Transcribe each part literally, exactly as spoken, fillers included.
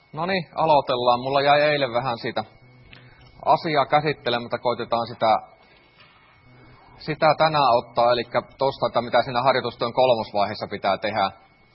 No niin, aloitellaan. Mulla jäi eilen vähän siitä asiaa käsittelemättä, koitetaan sitä, sitä tänään ottaa, eli tosta, että mitä siinä harjoitustyön kolmosvaiheessa pitää tehdä.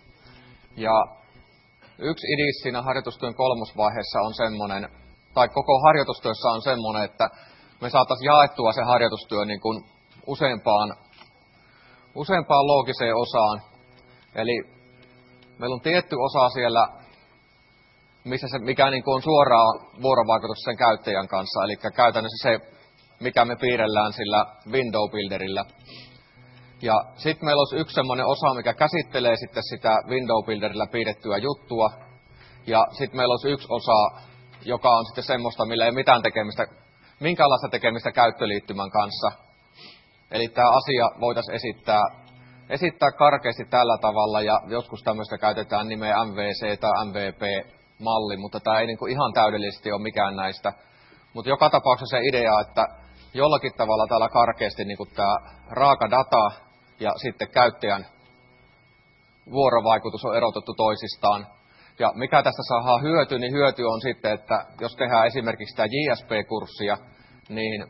Ja yksi idis siinä harjoitustyön kolmosvaiheessa on semmoinen, tai koko harjoitustyössä on semmoinen, että me saataisiin jaettua se harjoitustyö niin kuin useampaan, useampaan loogiseen osaan. Eli meillä on tietty osa siellä, missä se, mikä niin kuin on suoraa vuorovaikutusta sen käyttäjän kanssa, eli käytännössä se, mikä me piirrellään sillä window builderillä. Ja sitten meillä olisi yksi semmoinen osa, mikä käsittelee sitten sitä window builderillä piirrettyä juttua. Ja sitten meillä olisi yksi osa, joka on sitten semmoista, millä ei ole mitään tekemistä, minkäänlaista tekemistä käyttöliittymän kanssa. Eli tämä asia voitaisiin esittää, esittää karkeasti tällä tavalla, ja joskus tämmöistä käytetään nimeä M V C tai M V P-malli, mutta tämä ei niinku ihan täydellisesti ole mikään näistä. Mutta joka tapauksessa se idea, että jollakin tavalla täällä karkeasti niinku tämä raaka data ja sitten käyttäjän vuorovaikutus on erotettu toisistaan. Ja mikä tästä saadaan hyöty, niin hyöty on sitten, että jos tehdään esimerkiksi sitä J S P-kurssia, niin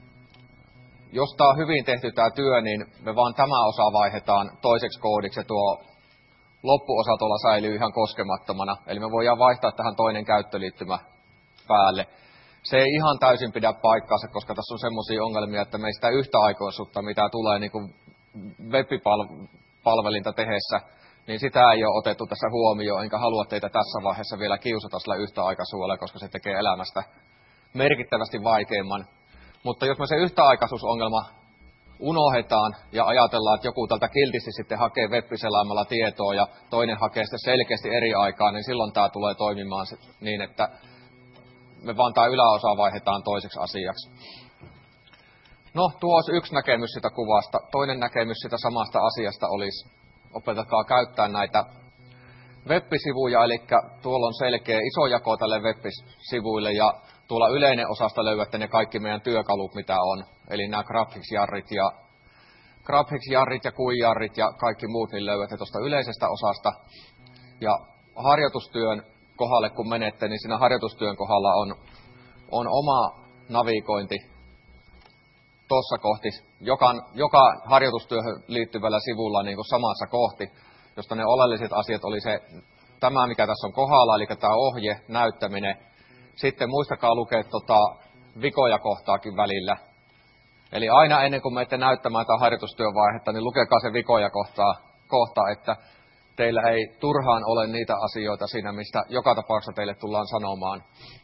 jos tämä on hyvin tehty tämä työ, niin me vaan tämä osa vaihdetaan toiseksi koodiksi ja tuo loppuosa tuolla säilyy ihan koskemattomana. Eli me voidaan vaihtaa tähän toinen käyttöliittymä päälle. Se ei ihan täysin pidä paikkaansa, koska tässä on semmoisia ongelmia, että meistä yhtäaikaisuutta, mitä tulee niin kuin web-palvelinta tehdessä, niin sitä ei ole otettu tässä huomioon, enkä halua teitä tässä vaiheessa vielä kiusata sillä yhtäaikaisuudella, koska se tekee elämästä merkittävästi vaikeamman. Mutta jos me se yhtäaikaisuusongelma unohdetaan ja ajatellaan, että joku tältä kiltisti sitten hakee web-selaimella tietoa ja toinen hakee sitten selkeästi eri aikaa, niin silloin tämä tulee toimimaan niin, että me vaan tämä yläosa vaihdetaan toiseksi asiaksi. No, tuo olisi yksi näkemys sitä kuvasta. Toinen näkemys sitä samasta asiasta olisi, opetakaa käyttää näitä web-sivuja, eli tuolla on selkeä iso jako tälle web-sivuille, ja tuolla yleinen osasta löydätte ne kaikki meidän työkalut, mitä on. Eli nämä GraphX-jarrit ja, GraphX-jarrit ja Q I-jarrit ja kaikki muut, niin löydätte tuosta yleisestä osasta. Ja harjoitustyön kohdalle, kun menette, niin siinä harjoitustyön kohdalla on, on oma navigointi tuossa kohti, joka, joka harjoitustyöhön liittyvällä sivulla niin kuin samassa kohti, josta ne oleelliset asiat oli se, tämä mikä tässä on kohdalla, eli tämä ohje, näyttäminen. Sitten muistakaa lukea tota vikoja kohtaakin välillä. Eli aina ennen kuin menette näyttämään tätä harjoitustyövaihetta, niin lukekaa se vikoja kohtaa, kohta, että teillä ei turhaan ole niitä asioita siinä, mistä joka tapauksessa teille tullaan sanomaan.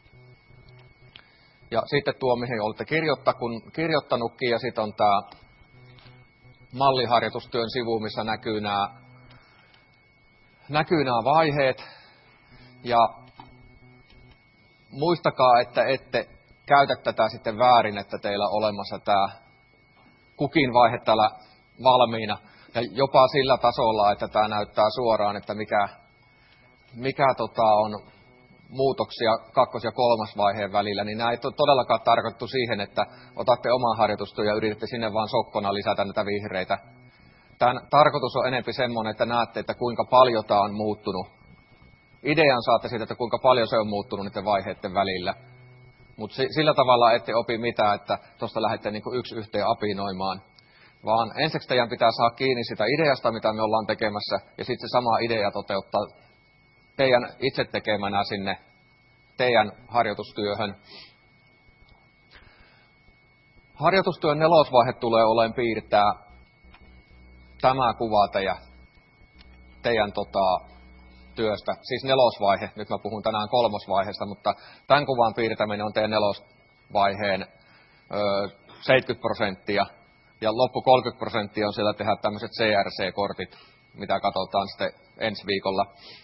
Ja sitten tuo, mihin olette kirjoittanutkin, ja sitten on tämä malliharjoitustyön sivu, missä näkyy nämä, näkyy nämä vaiheet. Ja muistakaa, että ette käytä tätä sitten väärin, että teillä on olemassa tämä kukin vaihe täällä valmiina. Ja jopa sillä tasolla, että tämä näyttää suoraan, että mikä, mikä tota on muutoksia kakkos- ja kolmas vaiheen välillä, niin nämä ei todellakaan tarkoittu siihen, että otatte oman harjoitustyön ja yritätte sinne vaan sokkona lisätä näitä vihreitä. Tämän tarkoitus on enempi semmoinen, että näette, että kuinka paljon tämä on muuttunut. Idean saatte siitä, että kuinka paljon se on muuttunut niiden vaiheiden välillä. Mutta sillä tavalla ette opi mitään, että tuosta lähdette niinku yksi yhteen apinoimaan. Vaan ensiksi teidän pitää saada kiinni sitä ideasta, mitä me ollaan tekemässä, ja sitten se sama idea toteuttaa teidän itse tekemänä sinne teidän harjoitustyöhön. Harjoitustyön nelosvaihe tulee olemaan piirtää tämä kuva teidän, teidän tota, työstä. Siis nelosvaihe, nyt mä puhun tänään kolmosvaiheesta, mutta tämän kuvan piirtäminen on teidän nelosvaiheen ö, seitsemänkymmentä prosenttia. Ja loppu kolmekymmentä prosenttia on siellä tehdä tämmöiset C R C-kortit, mitä katsotaan sitten ensi viikolla.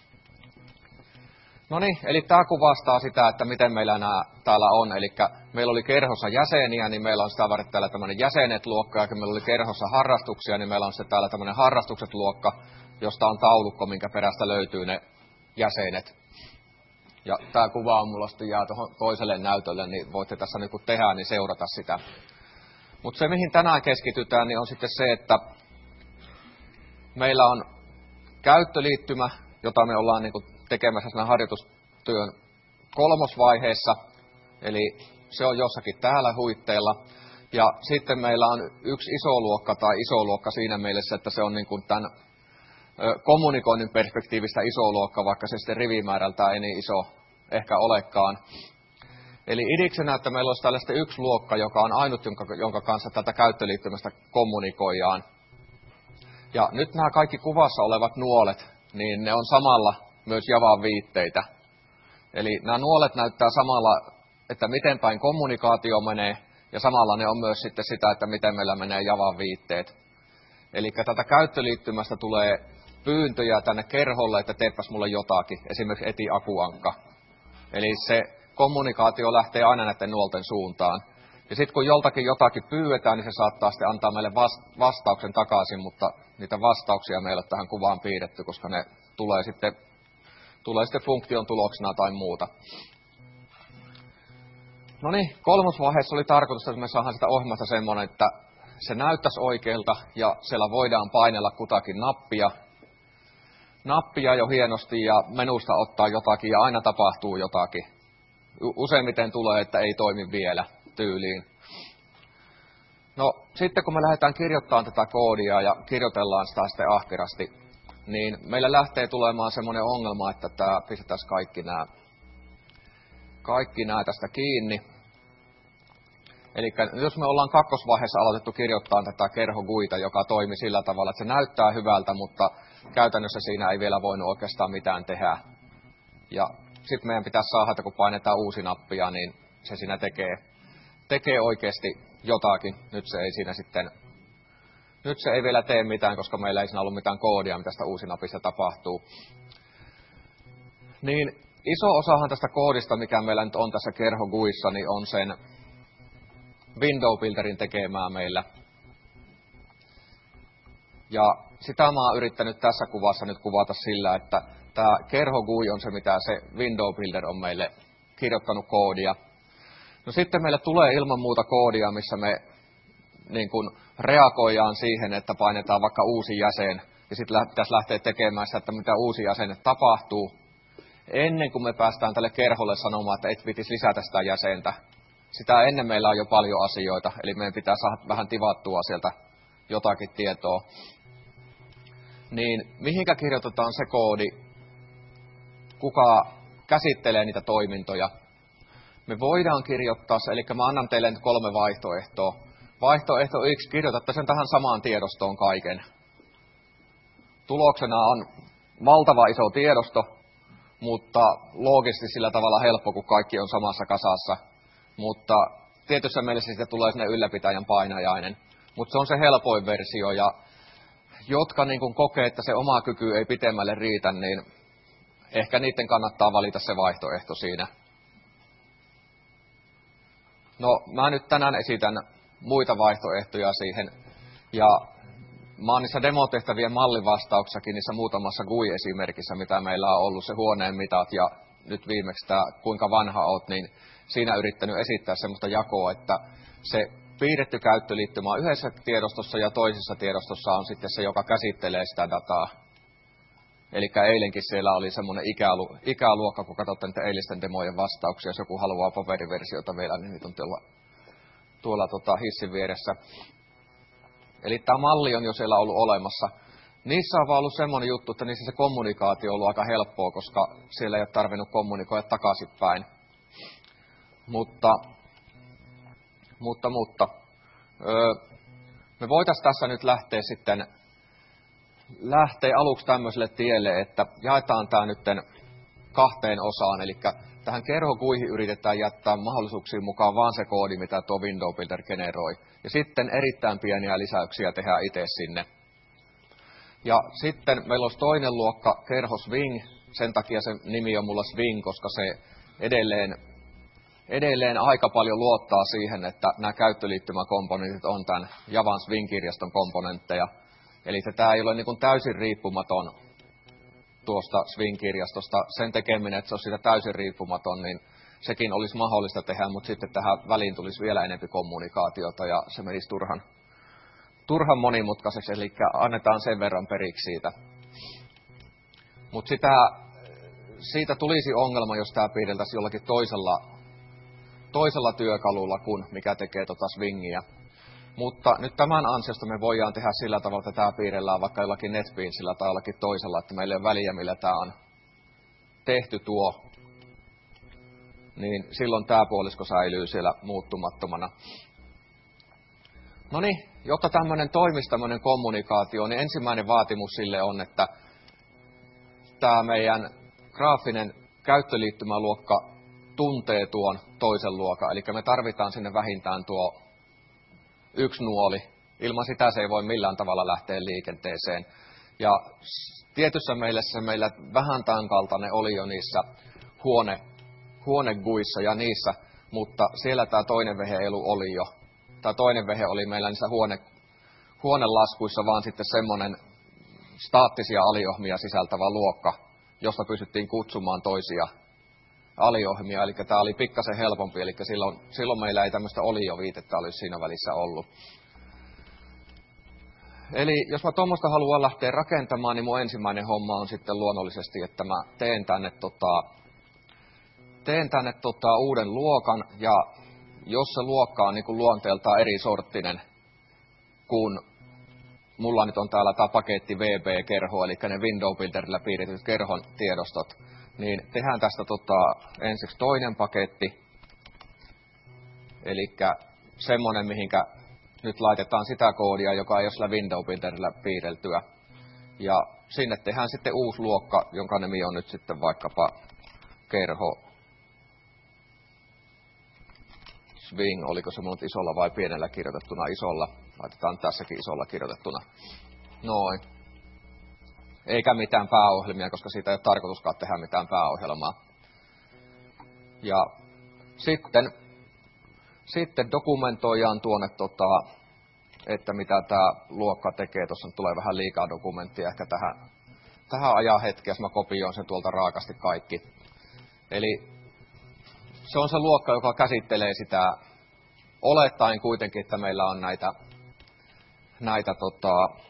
No niin, eli tämä kuvastaa sitä, että miten meillä nämä täällä on. Eli meillä oli kerhossa jäseniä, niin meillä on sitä varten täällä tämmöinen jäsenet-luokka, ja kun meillä oli kerhossa harrastuksia, niin meillä on sitten täällä tämmöinen harrastukset-luokka, josta on taulukko, minkä perästä löytyy ne jäsenet. Ja tämä kuva on mulla sitten jää tuohon toiselle näytölle, niin voitte tässä niin kun tehdä, niin seurata sitä. Mutta se, mihin tänään keskitytään, niin on sitten se, että meillä on käyttöliittymä, jota me ollaan niin kuin tekemässä siinä harjoitustyön kolmosvaiheessa, eli se on jossakin täällä huitteilla. Ja sitten meillä on yksi iso luokka tai iso luokka siinä mielessä, että se on niin kuin tämän kommunikoinnin perspektiivistä iso luokka, vaikka se sitten rivimäärältään ei niin iso ehkä olekaan. Eli idiksenä, että meillä olisi tällaista yksi luokka, joka on ainut, jonka, jonka kanssa tätä käyttöliittymästä kommunikoidaan. Ja nyt nämä kaikki kuvassa olevat nuolet, niin ne on samalla myös Javan viitteitä. Eli nämä nuolet näyttää samalla, että miten päin kommunikaatio menee, ja samalla ne on myös sitten sitä, että miten meillä menee Javan viitteet. Eli tätä käyttöliittymästä tulee pyyntöjä tänne kerholle, että teepäs mulle jotakin, esimerkiksi eti akuankka. Eli se kommunikaatio lähtee aina näiden nuolten suuntaan. Ja sitten kun joltakin jotakin pyydetään, niin se saattaa sitten antaa meille vastauksen takaisin, mutta niitä vastauksia meillä on tähän kuvaan piirretty, koska ne tulee sitten, tulee sitten funktion tuloksena tai muuta. No niin, kolmosvaiheessa oli tarkoitus, että me saadaan sitä ohjelmasta semmoinen, että se näyttäisi oikealta ja siellä voidaan painella kutakin nappia. Nappia jo hienosti ja menusta ottaa jotakin ja aina tapahtuu jotakin. Useimmiten tulee, että ei toimi vielä tyyliin. No sitten kun me lähdetään kirjoittamaan tätä koodia ja kirjoitellaan sitä sitten ahkerasti, niin meillä lähtee tulemaan semmoinen ongelma, että tämä pistetään kaikki nämä, kaikki nämä tästä kiinni. Eli jos me ollaan kakkosvaiheessa aloitettu kirjoittaa tätä kerhoguita, joka toimi sillä tavalla, että se näyttää hyvältä, mutta käytännössä siinä ei vielä voinut oikeastaan mitään tehdä. Ja sitten meidän pitäisi saada, että kun painetaan uusi nappia, niin se siinä tekee, tekee oikeasti jotakin. Nyt se ei siinä sitten, nyt se ei vielä tee mitään, koska meillä ei siinä ollut mitään koodia, mitä sitä uusi napista tapahtuu. Niin iso osahan tästä koodista, mikä meillä nyt on tässä kerhoguissa, niin on sen window builderin tekemää meillä. Ja sitä mä oon yrittänyt tässä kuvassa nyt kuvata sillä, että tämä kerhogui on se, mitä se window builder on meille kirjoittanut koodia. No sitten meille tulee ilman muuta koodia, missä me niin kun reagoidaan siihen, että painetaan vaikka uusi jäsen. Ja sitten pitäisi lähteä tekemään sitä, että mitä uusi jäsenet tapahtuu. Ennen kuin me päästään tälle kerholle sanomaan, että et pitäisi lisätä sitä jäsentä. Sitä ennen meillä on jo paljon asioita, eli meidän pitää saada vähän tivattua sieltä jotakin tietoa. Niin mihinkä kirjoitetaan se koodi, kuka käsittelee niitä toimintoja? Me voidaan kirjoittaa se, eli mä annan teille nyt kolme vaihtoehtoa. Vaihtoehto yksi, kirjoitatte sen tähän samaan tiedostoon kaiken. Tuloksena on valtava iso tiedosto, mutta loogisesti sillä tavalla helppo, kun kaikki on samassa kasassa. Mutta tietyssä mielessä siitä tulee sinne ylläpitäjän painajainen. Mutta se on se helpoin versio, ja jotka niin kun kokee, että se oma kyky ei pitemmälle riitä, niin ehkä niiden kannattaa valita se vaihtoehto siinä. No, mä nyt tänään esitän muita vaihtoehtoja siihen, ja mä oon niissä demotehtävien mallivastauksissakin, niissä muutamassa G U I-esimerkissä, mitä meillä on ollut, se huoneen mitat ja nyt viimeksi tämä kuinka vanha oot, niin siinä yrittänyt esittää semmoista jakoa, että se piirretty käyttöliittymä on yhdessä tiedostossa ja toisessa tiedostossa on sitten se, joka käsittelee sitä dataa. Eli eilenkin siellä oli semmoinen ikälu, ikäluokka, kun katsotte niitä eilisten demojen vastauksia, jos joku haluaa paperiversiota vielä, niin niitä on tuolla, tuolla tota hissin vieressä. Eli tämä malli on jo siellä ollut olemassa. Niissä on vaan ollut semmoinen juttu, että niissä se kommunikaatio on ollut aika helppoa, koska siellä ei ole tarvinnut kommunikoida takaisinpäin. Mutta, mutta, mutta öö, me voitaisiin tässä nyt lähteä sitten lähteä aluksi tämmöiselle tielle, että jaetaan tämä nyt kahteen osaan, eli tähän kerhoguihin yritetään jättää mahdollisuuksiin mukaan vaan se koodi, mitä tuo window builder generoi. Ja sitten erittäin pieniä lisäyksiä tehdään itse sinne. Ja sitten meillä olisi toinen luokka, kerho Swing, sen takia se nimi on mulla Swing, koska se edelleen, edelleen aika paljon luottaa siihen, että nämä käyttöliittymäkomponentit on tämän Javan Swing-kirjaston komponentteja. Eli tämä ei ole niin kuin täysin riippumaton tuosta Swing-kirjastosta. Sen tekeminen, että se olisi siitä täysin riippumaton, niin sekin olisi mahdollista tehdä, mutta sitten tähän väliin tulisi vielä enemmän kommunikaatiota ja se menisi turhan, turhan monimutkaiseksi, eli annetaan sen verran periksi siitä. Mutta sitä siitä tulisi ongelma, jos tämä piirreltäisiin jollakin toisella, toisella työkalulla kuin mikä tekee tota swingiä. Mutta nyt tämän ansiosta me voidaan tehdä sillä tavalla, että tämä piirrellään vaikka jollakin NetBeansillä tai jollakin toisella, että meillä ei ole väliä, millä tämä on tehty tuo. Niin silloin tämä puolisko säilyy siellä muuttumattomana. No niin, jotta tämmöinen toimisi tämmöinen kommunikaatio, niin ensimmäinen vaatimus sille on, että tämä meidän graafinen käyttöliittymäluokka tuntee tuon toisen luokan. Eli me tarvitaan sinne vähintään tuo yksi nuoli. Ilman sitä se ei voi millään tavalla lähteä liikenteeseen. Ja tietyssä mielessä meillä vähän tämän kaltainen oli jo niissä huone, huoneguissa ja niissä, mutta siellä tämä toinen vehe ei ollut oli jo. Tämä toinen vehe oli meillä niissä huone, huonelaskuissa vaan sitten semmoinen staattisia aliohmia sisältävä luokka, josta pystyttiin kutsumaan toisia aliohmia. Eli tämä oli pikkasen helpompi, eli silloin, silloin meillä ei tämmöistä olioviitettä olisi siinä välissä ollut. Eli jos mä tuommoista haluan lähteä rakentamaan, niin mun ensimmäinen homma on sitten luonnollisesti, että mä teen tänne, tota, teen tänne tota, uuden luokan, ja jos se luokka on niin kuin luonteeltaan eri sorttinen, kun mulla nyt on täällä tämä paketti V B-kerho, eli ne Window Builderillä piirretyt kerhon tiedostot, niin tehdään tästä tota, ensiksi toinen paketti, eli semmoinen, mihinkä nyt laitetaan sitä koodia, joka ei ole sillä Window Builderillä piirreltyä. Ja sinne tehdään sitten uusi luokka, jonka nimi on nyt sitten vaikkapa kerho swing, oliko se mulla isolla vai pienellä kirjoitettuna isolla. Laitetaan tässäkin isolla kirjoitettuna. Noin. Eikä mitään pääohjelmia, koska siitä ei ole tarkoituskaan tehdä mitään pääohjelmaa. Ja sitten, sitten dokumentoidaan tuonne, tota, että mitä tämä luokka tekee. Tuossa tulee vähän liikaa dokumenttia ehkä tähän, tähän ajan hetkeen, mä kopioin sen tuolta raakasti kaikki. Eli se on se luokka, joka käsittelee sitä, olettaen kuitenkin, että meillä on näitä, näitä tota,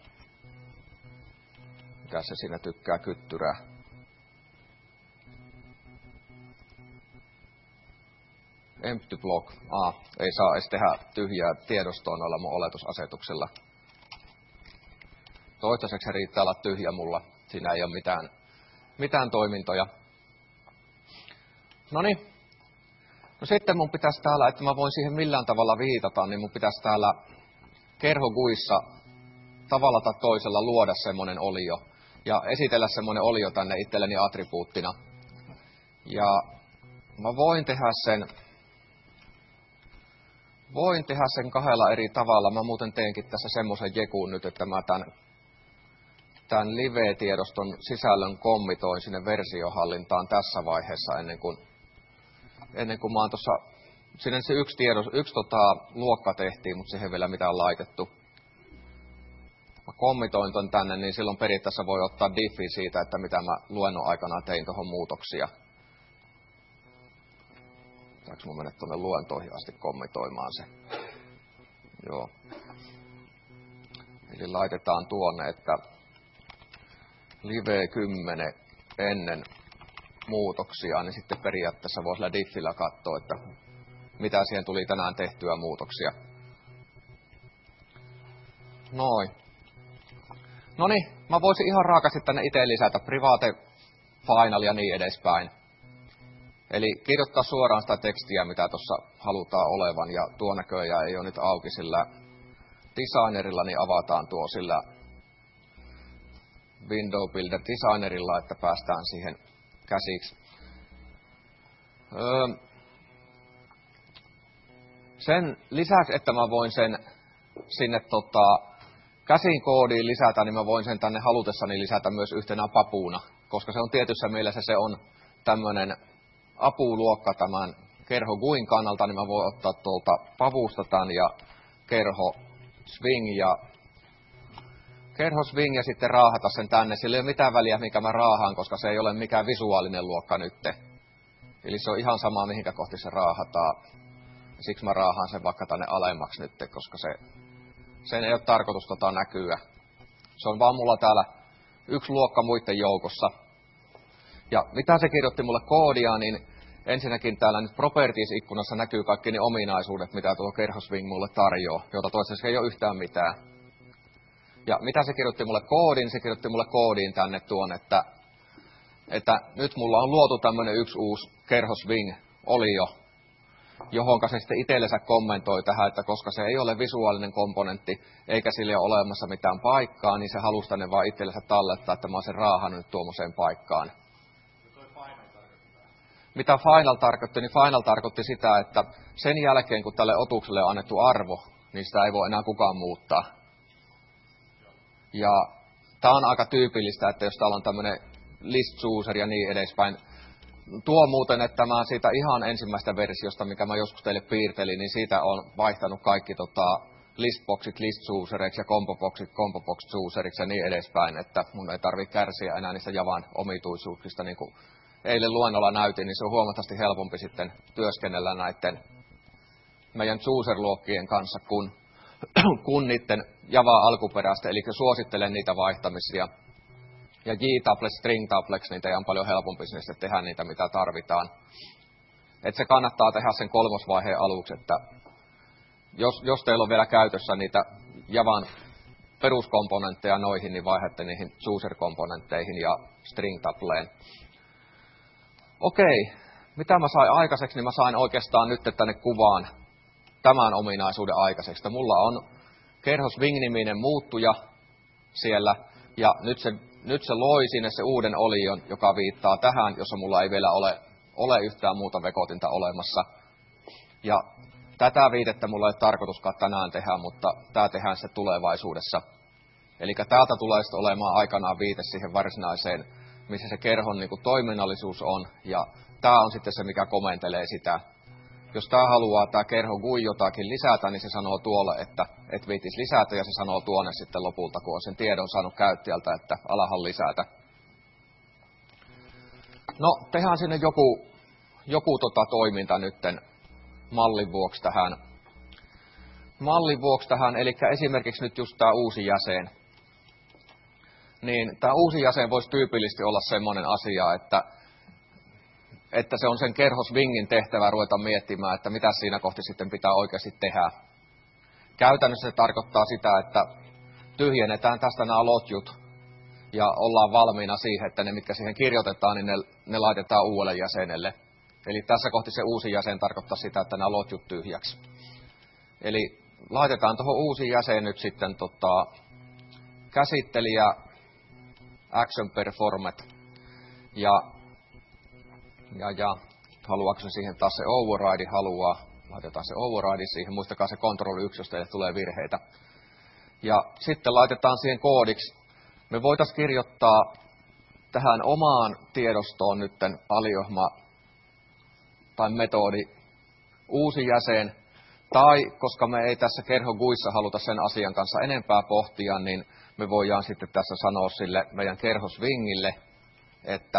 mikä se siinä tykkää kyttyrää. Empty block. Ah, ei saa edes tehdä tyhjää tiedostoa noilla mun oletusasetuksilla. Toistaiseksi riittää olla tyhjä mulla. Siinä ei ole mitään, mitään toimintoja. Noniin. No sitten mun pitäisi täällä, että mä voin siihen millään tavalla viitata, niin mun pitäisi täällä kerhoguissa tavalla tai toisella luoda semmoinen olio. Ja esitellä semmoinen olio tänne itselleni attribuuttina. Ja mä voin tehdä sen, voin tehdä sen kahdella eri tavalla. Mä muuten teenkin tässä semmoisen jekun nyt, että mä tämän, tämän live-tiedoston sisällön kommitoin sinne versiohallintaan tässä vaiheessa ennen kuin Ennen kuin mä oon tuossa, sinne se yksi, tiedos, yksi tota, luokka tehtiin, mutta siihen vielä mitään laitettu. Mä kommitoin ton tänne, niin silloin periaatteessa voi ottaa diffi siitä, että mitä mä luennon aikana tein tuohon muutoksia. Saanko mä mennä tuonne luentoihin asti kommitoimaan se? Joo. Eli laitetaan tuonne, että live kymmenen ennen muutoksia, niin sitten periaatteessa voi sillä diffillä katsoa, että mitä siihen tuli tänään tehtyä muutoksia. Noin. Noniin, mä voisin ihan raakasti tänne itse lisätä private, final ja niin edespäin. Eli kirjoittaa suoraan sitä tekstiä, mitä tuossa halutaan olevan, ja tuo näköjään ei ole nyt auki sillä designerilla, niin avataan tuo sillä Window Builder designerilla, että päästään siihen käsiksi. Öö, sen lisäksi, että mä voin sen sinne tota, käsin koodiin lisätä, niin mä voin sen tänne halutessani lisätä myös yhtenä papuuna, koska se on tietyssä mielessä se on tämmöinen apuluokka tämän kerho guin kannalta, niin mä voin ottaa tuolta pavusta tämän ja kerho swing ja kerho swing ja sitten raahata sen tänne. Sillä ei ole mitään väliä, mikä mä raahaan, koska se ei ole mikään visuaalinen luokka nytte. Eli se on ihan sama, mihinkä kohti se raahataan. Siksi mä raahaan sen vaikka tänne alemmaksi nytte, koska se, sen ei ole tarkoitus tota näkyä. Se on vaan mulla täällä yksi luokka muiden joukossa. Ja mitä se kirjoitti mulle koodia, niin ensinnäkin täällä nyt Properties-ikkunassa näkyy kaikki ne ominaisuudet, mitä tuo kerhoswing mulle tarjoaa, jota toistaiseksi ei ole yhtään mitään. Ja mitä se kirjoitti mulle koodin, se kirjoitti mulle koodiin tänne tuon, että, että nyt mulla on luotu tämmöinen yksi uusi kerhoswing-olio, johonka se sitten itsellensä kommentoi tähän, että koska se ei ole visuaalinen komponentti, eikä sille ole olemassa mitään paikkaa, niin se halusi tänne vaan itsellensä tallettaa, että mä oon sen raahannut nyt tuommoiseen paikkaan. Mitä final tarkoitti, niin final tarkoitti sitä, että sen jälkeen kun tälle otukselle on annettu arvo, niin sitä ei voi enää kukaan muuttaa. Ja tämä on aika tyypillistä, että jos täällä on tämmöinen list chooser ja niin edespäin. Tuo muuten, että mä siitä ihan ensimmäistä versiosta, mikä mä joskus teille piirtelin, niin siitä on vaihtanut kaikki tota, listboxit list chooseriksi ja comboboxit combobox chooseriksi ja niin edespäin, että mun ei tarvitse kärsiä enää niistä Javan omituisuuksista, niin kuin eilen luennolla näytin, niin se on huomattavasti helpompi sitten työskennellä näiden meidän chooser-luokkien kanssa kuin, kuin niiden Java-alkuperäistä, eli suosittelen niitä vaihtamisia. Ja J-tuplet, string-tupleksi, niin teidän on paljon helpompi sinne tehdä niitä, mitä tarvitaan. Että se kannattaa tehdä sen kolmosvaiheen aluksi, että jos, jos teillä on vielä käytössä niitä Javan peruskomponentteja noihin, niin vaihdatte niihin chooser-komponentteihin ja string-tupleen. Okei, mitä mä sain aikaiseksi, niin mä sain oikeastaan nyt tänne kuvaan tämän ominaisuuden aikaiseksi. Että mulla on kerhoswing-niminen muuttuja siellä, ja nyt se, nyt se loi sinne se uuden olion, joka viittaa tähän, jossa mulla ei vielä ole, ole yhtään muuta vekotinta olemassa. Ja tätä viitettä mulla ei ole tarkoituskaan tänään tehdä, mutta tämä tehdään sitten tulevaisuudessa. Eli täältä tulee sitten olemaan aikanaan viite siihen varsinaiseen, missä se kerhon niin kuin toiminnallisuus on, ja tämä on sitten se, mikä komentelee sitä. Jos tämä haluaa, tämä kerho G U I jotakin lisätä, niin se sanoo tuolle, että et viitis lisätä, ja se sanoo tuonne sitten lopulta, kun on sen tiedon saanut käyttäjältä, että alahan lisätä. No, tehdään sinne joku, joku tota toiminta nytten mallin vuoksi tähän. Mallin vuoksi tähän, eli esimerkiksi nyt just tämä uusi jäsen. Niin tämä uusi jäsen voisi tyypillisesti olla semmoinen asia, että, että se on sen kerhoswingin tehtävä ruveta miettimään, että mitä siinä kohti sitten pitää oikeasti tehdä. Käytännössä se tarkoittaa sitä, että tyhjennetään tästä nämä lotjut ja ollaan valmiina siihen, että ne mitkä siihen kirjoitetaan, niin ne, ne laitetaan uudelle jäsenelle. Eli tässä kohti se uusi jäsen tarkoittaa sitä, että nämä lotjut tyhjäksi. Eli laitetaan tuohon uusi jäsen nyt sitten tota, käsittelijä action performet ja, ja, ja haluaako se siihen taas se override haluaa, laitetaan se override siihen, muistakaa se control yksi, jos teille tulee virheitä. Ja sitten laitetaan siihen koodiksi, me voitaisiin kirjoittaa tähän omaan tiedostoon nytten aliohma tai metodi uusi jäsen, tai koska me ei tässä kerho G U Issa haluta sen asian kanssa enempää pohtia, niin me voidaan sitten tässä sanoa sille meidän kerhoswingille, että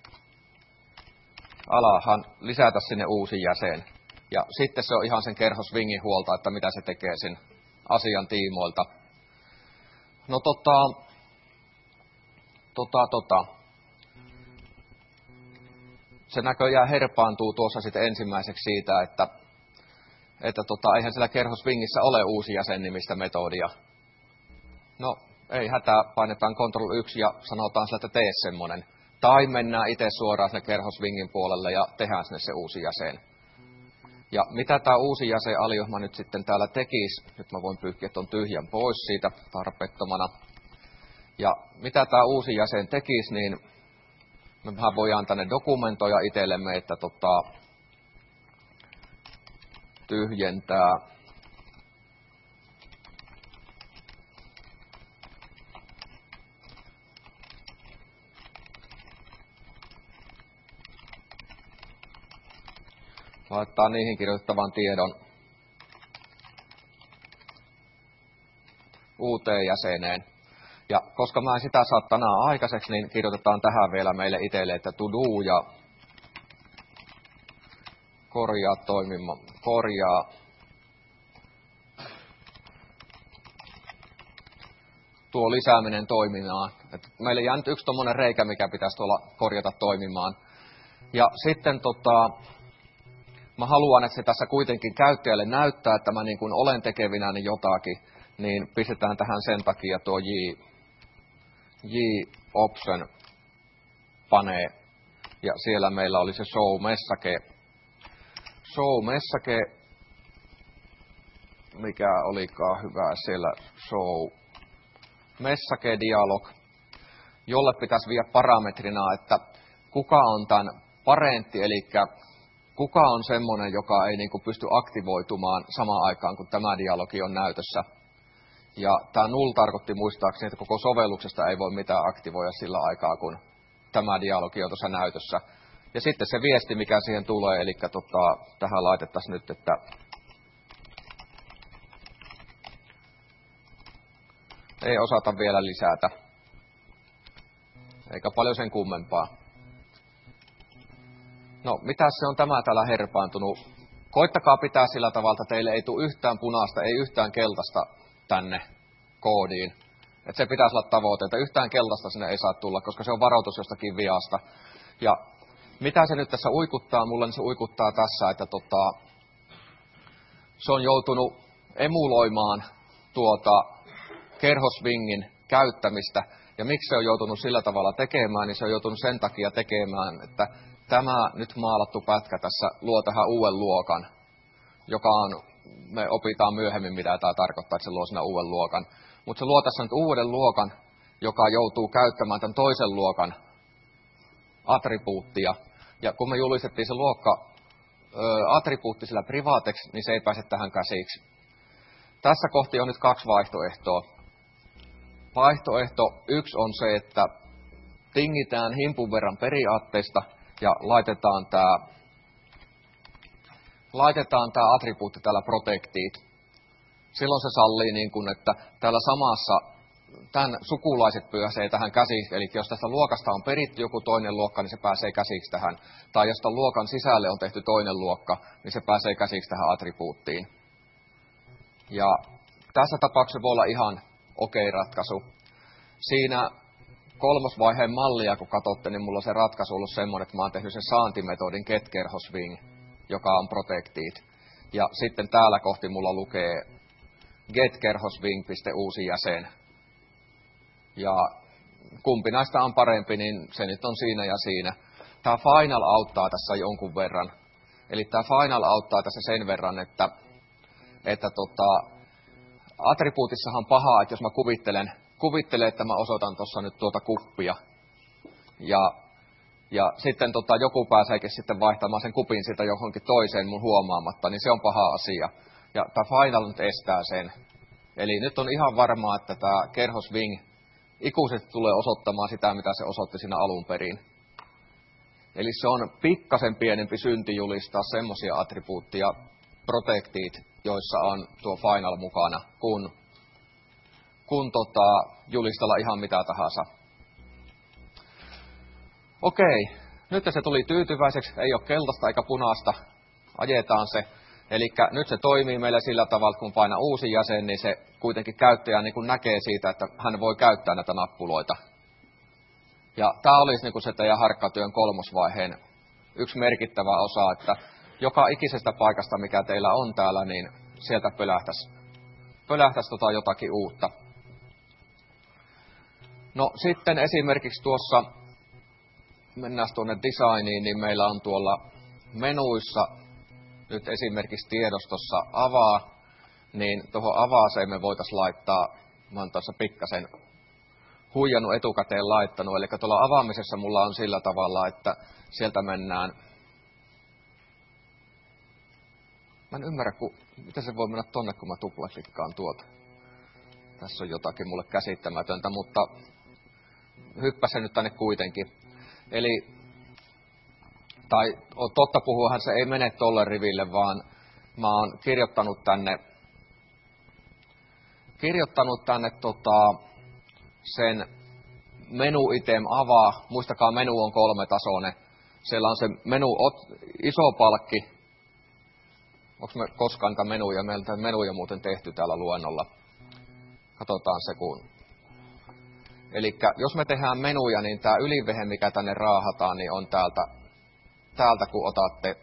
alahan lisätä sinne uusi jäsen. Ja sitten se on ihan sen kerhoswingin huolta, että mitä se tekee sen asian tiimoilta. No tota, tota, tota. Se näköjään herpaantuu tuossa sitten ensimmäiseksi siitä, että, että tota, eihän siellä kerhoswingissä ole uusi jäsennimistä metodia. No, ei hätää, painetaan control yksi ja sanotaan sille, että tee semmoinen. Tai mennään itse suoraan sinne kerhoswingin puolelle ja tehdään sinne se uusi jäsen. Ja mitä tämä uusi jäsen aliohma nyt sitten täällä tekisi, nyt mä voin pyyhkiä tuon tyhjän pois siitä tarpeettomana. Ja mitä tämä uusi jäsen tekisi, niin mehän voidaan tänne dokumentoida itsellemme, että tota, tyhjentää laittaa niihin kirjoitettavan tiedon uuteen jäseneen. Ja koska mä en sitä saa tänään aikaiseksi, niin kirjoitetaan tähän vielä meille itselle, että to do ja korjaa toimima, korjaa tuo lisääminen toimimaan. Et meille jää nyt yksi tommonen reikä, mikä pitäisi tuolla korjata toimimaan. Ja sitten tota, mä haluan, että se tässä kuitenkin käyttäjälle näyttää, että mä niin kuin olen tekevinäni jotakin, niin pistetään tähän sen takia tuo J, J option panee. Ja siellä meillä oli se show message. Show message, mikä olikaan hyvä siellä show message dialog, jolle pitäisi viedä parametrina, että kuka on tämän parentti, eli kuka on semmoinen, joka ei niin kuin pysty aktivoitumaan samaan aikaan, kun tämä dialogi on näytössä. Ja tämä null tarkoitti muistaakseni, että koko sovelluksesta ei voi mitään aktivoida sillä aikaa, kun tämä dialogi on tuossa näytössä. Ja sitten se viesti, mikä siihen tulee, eli tota, tähän laitettaisiin nyt, että ei osata vielä lisätä, eikä paljon sen kummempaa. No, mitä se on tämä täällä herpaantunut? Koittakaa pitää sillä tavalla, että teille ei tule yhtään punaista, ei yhtään keltaista tänne koodiin. Että se pitäisi olla tavoite, että yhtään keltaista sinne ei saa tulla, koska se on varoitus jostakin viasta. Ja mitä se nyt tässä uikuttaa? Mulle niin se uikuttaa tässä, että tota, se on joutunut emuloimaan tuota kerhosvingin käyttämistä. Ja miksi se on joutunut sillä tavalla tekemään, niin se on joutunut sen takia tekemään, että tämä nyt maalattu pätkä tässä luo tähän uuden luokan, joka on, me opitaan myöhemmin, mitä tämä tarkoittaa, että se luo siinä uuden luokan. Mutta se luo tässä nyt uuden luokan, joka joutuu käyttämään tämän toisen luokan attribuuttia. Ja kun me julistettiin se luokka ö, attribuutti sillä privatex, niin se ei pääse tähän käsiksi. Tässä kohti on nyt kaksi vaihtoehtoa. Vaihtoehto yksi on se, että tingitään himpun verran periaatteista ja laitetaan tämä laitetaan tämä attribuutti täällä protected. Silloin se sallii, niin kun, että täällä samassa tämän sukulaiset pääsee tähän käsiksi. Eli jos tästä luokasta on peritty joku toinen luokka, niin se pääsee käsiksi tähän. Tai jos tämän luokan sisälle on tehty toinen luokka, niin se pääsee käsiksi tähän attribuuttiin. Ja tässä tapauksessa voi olla ihan okei ratkaisu. Siinä kolmosvaiheen mallia, kun katsotte, niin mulla on se ratkaisu ollut semmoinen, että mä oon tehnyt sen saantimetodin getCerhosWing, joka on protected. Ja sitten täällä kohti mulla lukee getCerhosWing.uusi jäsen. Ja kumpi näistä on parempi, niin se nyt on siinä ja siinä. Tämä final auttaa tässä jonkun verran. Eli tämä final auttaa tässä sen verran, että, että tota, attribuutissahan on pahaa, että jos mä kuvittelen, kuvittelen että mä osoitan tuossa nyt tuota kuppia. Ja, ja sitten tota, joku pääseekin sitten vaihtamaan sen kupin siitä johonkin toiseen mun huomaamatta, niin se on paha asia. Ja tämä final nyt estää sen. Eli nyt on ihan varmaa, että tämä CerhosWing ikuisesti tulee osoittamaan sitä, mitä se osoitti siinä alun perin. Eli se on pikkasen pienempi synti julistaa semmoisia attribuuttia protected, joissa on tuo final mukana, kun, kun tota, julistella ihan mitä tahansa. Okei, nyt se tuli tyytyväiseksi, ei ole keltaista eikä punaista, ajetaan se. Eli nyt se toimii meillä sillä tavalla, kun painaa uusi jäsen, niin se kuitenkin käyttäjä niin kuin näkee siitä, että hän voi käyttää näitä nappuloita. Ja tämä olisi niin kuin se teidän harkkatyön kolmosvaiheen yksi merkittävä osa, että joka ikisestä paikasta, mikä teillä on täällä, niin sieltä pölähtäisi, pölähtäisi tota jotakin uutta. No sitten esimerkiksi tuossa, mennään tuonne designiin, niin meillä on tuolla menuissa, nyt esimerkiksi tiedostossa avaa, niin tuohon avaaseen me voitaisiin laittaa, mä oon tuossa pikkasen huijannut etukäteen laittanut, eli tuolla avaamisessa mulla on sillä tavalla, että sieltä mennään, mä en ymmärrä, kun, miten se voi mennä tonne, kun mä tuplaklikkaan tuota. Tässä on jotakin mulle käsittämätöntä, mutta hyppäsen nyt tänne kuitenkin. Eli, tai totta puhuahan se ei mene tolle riville, vaan mä oon kirjoittanut tänne, kirjoittanut tänne tota, sen menu item avaa. Muistakaa, menu on kolmetasoinen. Siellä on se menu, iso palkki. Onko me koskaan niitä menuja? Meillä on menuja muuten tehty täällä luennolla. Katsotaan se, kun Eli jos me tehdään menuja, niin tämä ylivehde, mikä tänne raahataan, niin on täältä, täältä kun otatte,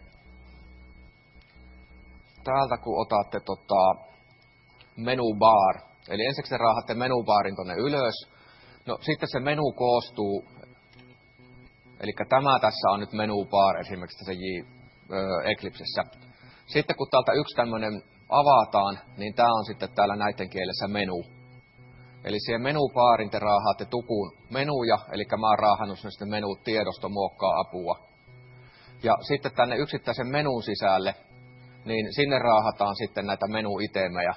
täältä kun otatte tota, menu bar. Eli ensiksi raahatte menu barin tonne ylös. No sitten se menu koostuu, eli tämä tässä on nyt menu bar esimerkiksi tässä J Eclipsessä. Sitten kun täältä yksi tämmöinen avataan, niin tämä on sitten täällä näiden kielessä menu. Eli siihen menubaarin te raahaatte tukun menuja, eli mä oon raahannut sitten menut tiedosto muokkaa apua. Ja sitten tänne yksittäisen menun sisälle, niin sinne raahataan sitten näitä menu-itemejä.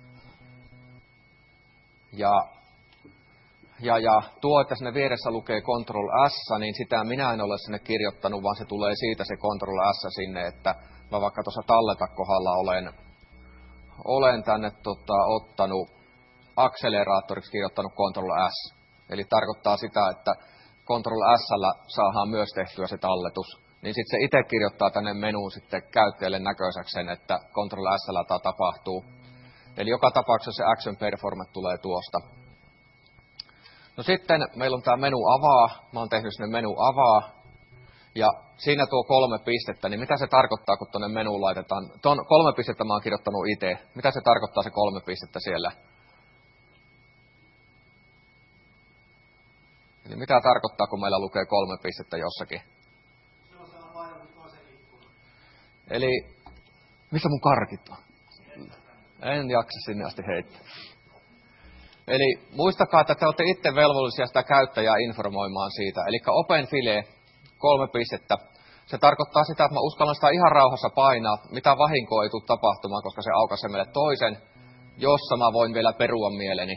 Ja, ja, ja tuo, että sinne vieressä lukee Control S, niin sitä minä en ole sinne kirjoittanut, vaan se tulee siitä se Control S sinne, että mä vaikka tuossa talleta kohdalla olen, olen tänne tota, ottanut akseleraattoriksi kirjoittanut Control S. Eli tarkoittaa sitä, että Control S:llä saadaan myös tehtyä se talletus. Niin sitten se itse kirjoittaa tänne menuun sitten käyttäjälle näköiseksi sen, että Control S:llä tämä tapahtuu. Eli joka tapauksessa se action performance tulee tuosta. No sitten meillä on tämä menu avaa. Mä oon tehnyt sinne menu avaa. Ja siinä tuo kolme pistettä, niin mitä se tarkoittaa, kun tuonne menuun laitetaan? Tuon kolme pistettä mä oon kirjoittanut itse. Mitä se tarkoittaa se kolme pistettä siellä? Eli mitä tarkoittaa, kun meillä lukee kolme pistettä jossakin? Eli, missä mun karkit on? En jaksa sinne asti heittää. Eli muistakaa, että te olette itse velvollisia sitä käyttäjää informoimaan siitä. Eli open file, kolme pistettä. Se tarkoittaa sitä, että mä uskallan sitä ihan rauhassa painaa. Mitä vahinkoa ei tule tapahtumaan, koska se aukaisee meille toisen, jossa mä voin vielä perua mieleni.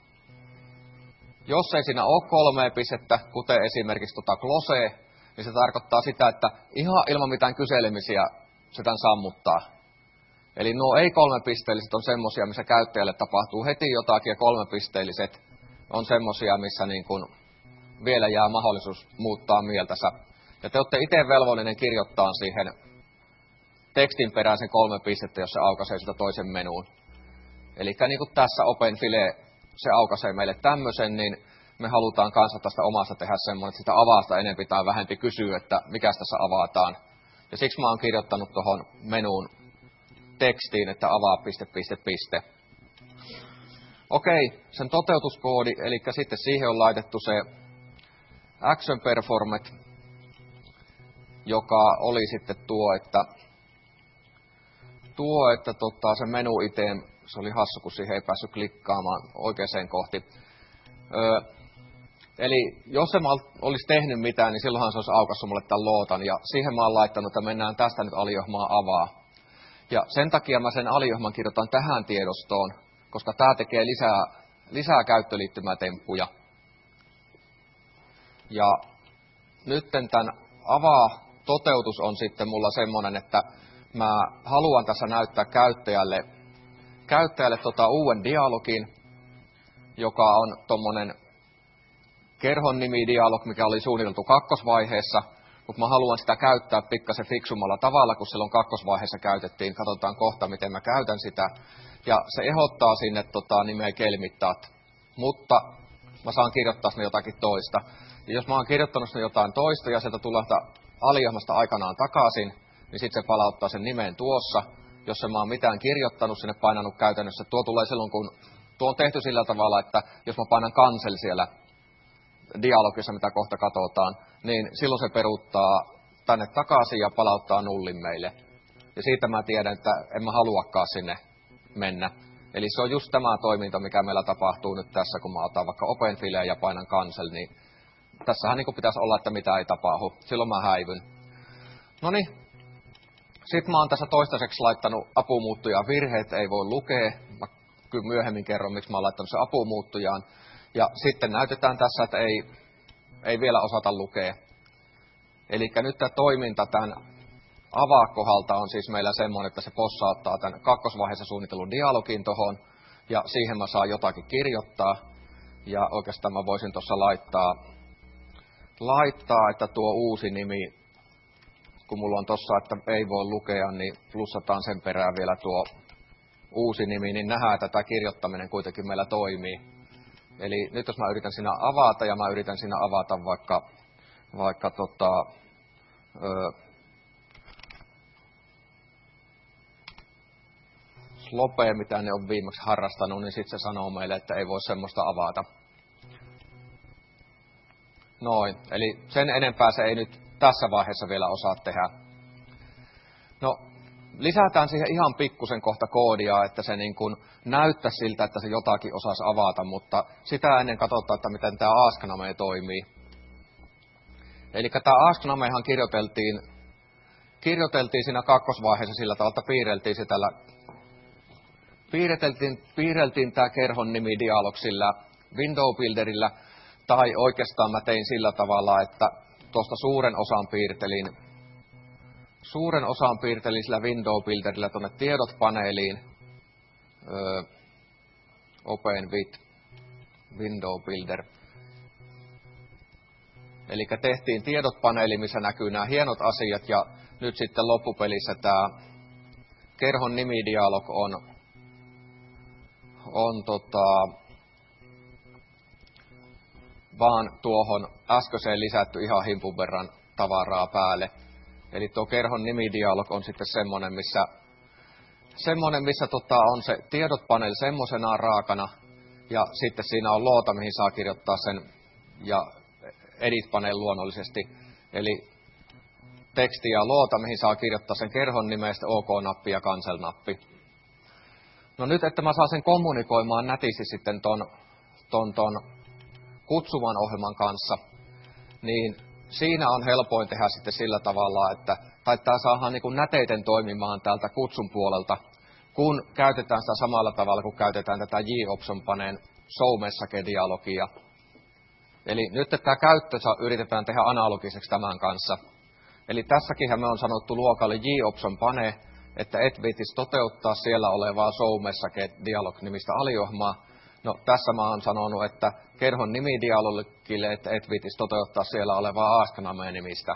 Jos ei siinä ole kolmea pistettä, kuten esimerkiksi tota close, niin se tarkoittaa sitä, että ihan ilman mitään kyselemisiä se tämän sammuttaa. Eli nuo ei-kolmepisteelliset on semmosia, missä käyttäjälle tapahtuu heti jotakin, ja kolmepisteelliset on semmosia, missä niin kun vielä jää mahdollisuus muuttaa mieltänsä. Ja te olette itse velvollinen kirjoittaa siihen tekstin perään sen kolme pistettä, jos se aukaisee sitä toisen menuun. Eli niin kuin tässä OpenFile, se aukaisee meille tämmöisen, niin me halutaan kanssa tästä omasta tehdä semmoinen, että sitä avasta enempi tai vähempi kysyy, että mikä tässä avataan. Ja siksi mä oon kirjoittanut tuohon menuun tekstiin, että avaa piste, piste, piste. Okei, sen toteutuskoodi, eli sitten siihen on laitettu se action performance, joka oli sitten tuo, että, tuo, että tota, se menu item, se oli hassu, kun siihen ei päässyt klikkaamaan oikeaan kohti. Öö, eli jos se olisi tehnyt mitään, niin silloinhan se olisi aukaissut mulle tämän lootan, ja siihen mä oon laittanut, että mennään tästä nyt alijohmaa avaa. Ja sen takia mä sen alijohman kirjoitan tähän tiedostoon, koska tämä tekee lisää, lisää käyttöliittymätemppuja. Ja nyt tämän avaa toteutus on sitten mulla semmoinen, että mä haluan tässä näyttää käyttäjälle, käyttäjälle tota uuden dialogin, joka on tommonen kerhon nimidialog, mikä oli suunniteltu kakkosvaiheessa, mutta mä haluan sitä käyttää pikkasen fiksummalla tavalla, kun silloin kakkosvaiheessa käytettiin. Katsotaan kohta, miten mä käytän sitä. Ja se ehdottaa sinne tota, nimeä kelmittat, mutta mä saan kirjoittaa sinne jotakin toista. Ja jos mä oon kirjoittanut sinne jotain toista ja sieltä tulee alijohmasta aikanaan takaisin, niin sitten se palauttaa sen nimen tuossa. Jos en mä oon mitään kirjoittanut sinne, painanut käytännössä, tuo tulee silloin, kun tuo on tehty sillä tavalla, että jos mä painan cancel siellä dialogissa, mitä kohta katsotaan, niin silloin se peruuttaa tänne takaisin ja palauttaa nullin meille. Ja siitä mä tiedän, että en mä haluakaan sinne mennä. Eli se on just tämä toiminta, mikä meillä tapahtuu nyt tässä, kun mä otan vaikka OpenFile ja painan cancel, niin tässähän niin pitäisi olla, että mitä ei tapahdu. Silloin mä häivyn. Noniin. Sitten mä oon tässä toistaiseksi laittanut apumuuttujaan virheet, ei voi lukea. Mä kyllä myöhemmin kerron, miksi mä oon laittanut se apumuuttujaan. Ja sitten näytetään tässä, että ei, ei vielä osata lukea. Eli nyt tämä toiminta tämän avaa-kohdalta on siis meillä semmoinen, että se possauttaa tämän kakkosvaiheessa suunnitellun dialogin tohon, ja siihen mä saan jotakin kirjoittaa. Ja oikeastaan mä voisin tuossa laittaa, laittaa, että tuo uusi nimi, kun mulla on tuossa, että ei voi lukea, niin plussataan sen perään vielä tuo uusi nimi, niin nähdään, että tämä kirjoittaminen kuitenkin meillä toimii. Eli nyt jos mä yritän siinä avata ja mä yritän siinä avata vaikka, vaikka tota, ö, slopea, mitä ne on viimeksi harrastanut, niin sitten se sanoo meille, että ei voi semmoista avata. Noin, eli sen enempää se ei nyt tässä vaiheessa vielä osaa tehdä. No, lisätään siihen ihan pikkusen kohta koodia, että se niin kuin näyttää siltä, että se jotakin osaisi avata, mutta sitä ennen katsotaan, että miten tämä AskName toimii. Eli tämä AskNamehan kirjoiteltiin, kirjoiteltiin siinä kakkosvaiheessa sillä tavalla, että piirreltiin se tällä, piirreltiin, piirreltiin tämä kerhon nimi dialog sillä window builderillä, tai oikeastaan mä tein sillä tavalla, että tuosta suuren osan piirtelin, suuren osan piirtelin sillä window builderillä tuonne tiedot-paneeliin, öö, open with window builder. Eli tehtiin tiedot-paneeli, missä näkyy nämä hienot asiat, ja nyt sitten loppupelissä tämä kerhon nimidialog on, on tota, vaan tuohon äskeiseen lisätty ihan himpun verran tavaraa päälle. Eli tuo kerhon nimidialog on sitten semmoinen, missä, semmoinen, missä tota on se tiedot-paneeli semmoisenaan raakana, ja sitten siinä on loota, mihin saa kirjoittaa sen, ja edit-panel luonnollisesti. Eli teksti ja loota, mihin saa kirjoittaa sen kerhon nimestä OK-nappi ja cancel-nappi. No nyt, että mä saan sen kommunikoimaan nätisti sitten ton, ton, ton kutsuvan ohjelman kanssa, niin siinä on helpoin tehdä sitten sillä tavalla, että tai tämä saadaan niin kuin näteiten toimimaan täältä kutsun puolelta, kun käytetään sitä samalla tavalla, kun käytetään tätä J-option-paneen show-message-dialogia. Eli nyt tämä käyttö yritetään tehdä analogiseksi tämän kanssa. Eli tässäkinhän me on sanottu luokalle J-option-pane, että et viittis toteuttaa siellä olevaa show-message-dialog-nimistä aliohmaa. No tässä mä oon sanonut, että kerhon nimidialogille, että et viittis toteuttaa siellä olevaa AskName-nimistä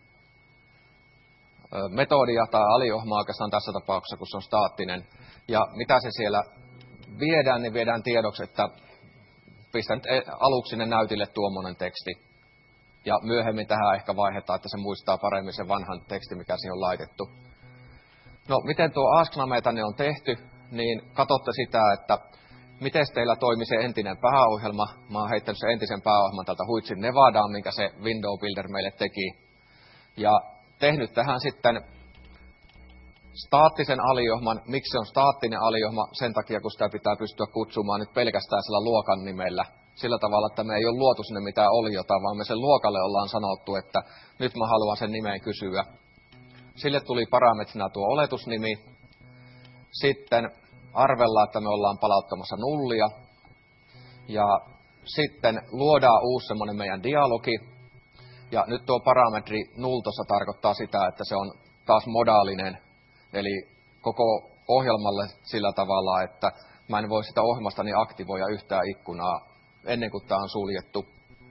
metodia tai aliohmaa oikeastaan tässä tapauksessa, kun se on staattinen. Ja mitä se siellä viedään, niin viedään tiedoksi, että pistän aluksi sinne näytille tuommoinen teksti. Ja myöhemmin tähän ehkä vaihdetaan, että se muistaa paremmin sen vanhan teksti, mikä siihen on laitettu. No, miten tuo AskName tänne on tehty, niin katsotte sitä, että miten teillä toimi se entinen pääohjelma. Mä oon heittänyt sen entisen pääohjelman tältä Huitsin Nevadaan, minkä se Window Builder meille teki. Ja tehnyt tähän sitten staattisen aliohman. Miksi se on staattinen aliohma? Sen takia, kun sitä pitää pystyä kutsumaan nyt pelkästään sillä luokan nimellä. Sillä tavalla, että me ei ole luotu sinne mitään oliota, vaan me sen luokalle ollaan sanottu, että nyt mä haluan sen nimeen kysyä. Sille tuli parametrina tuo oletusnimi. Sitten arvellaan, että me ollaan palauttamassa nullia. Ja sitten luodaan uusi semmoinen meidän dialogi. Ja nyt tuo parametri null tuossa tarkoittaa sitä, että se on taas modaalinen. Eli koko ohjelmalle sillä tavalla, että mä en voi sitä ohjelmastani aktivoida yhtään ikkunaa ennen kuin tämä on suljettu.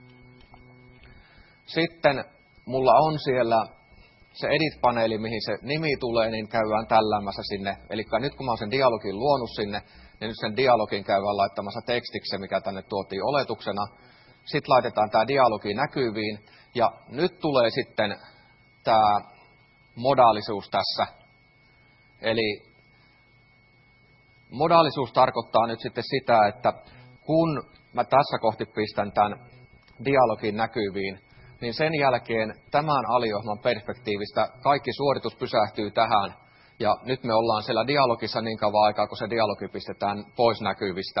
Sitten mulla on siellä se edit-paneeli, mihin se nimi tulee, niin käydään tällämässä sinne. Eli nyt kun mä oon sen dialogin luonut sinne, niin nyt sen dialogin käydään laittamassa tekstiksi, mikä tänne tuotiin oletuksena. Sitten laitetaan tämä dialogi näkyviin. Ja nyt tulee sitten tämä modaalisuus tässä. Eli modaalisuus tarkoittaa nyt sitten sitä, että kun mä tässä kohti pistän tämän dialogin näkyviin, niin sen jälkeen tämän aliohjelman perspektiivistä kaikki suoritus pysähtyy tähän. Ja nyt me ollaan siellä dialogissa niin kauan aikaa, kun se dialogi pistetään pois näkyvistä.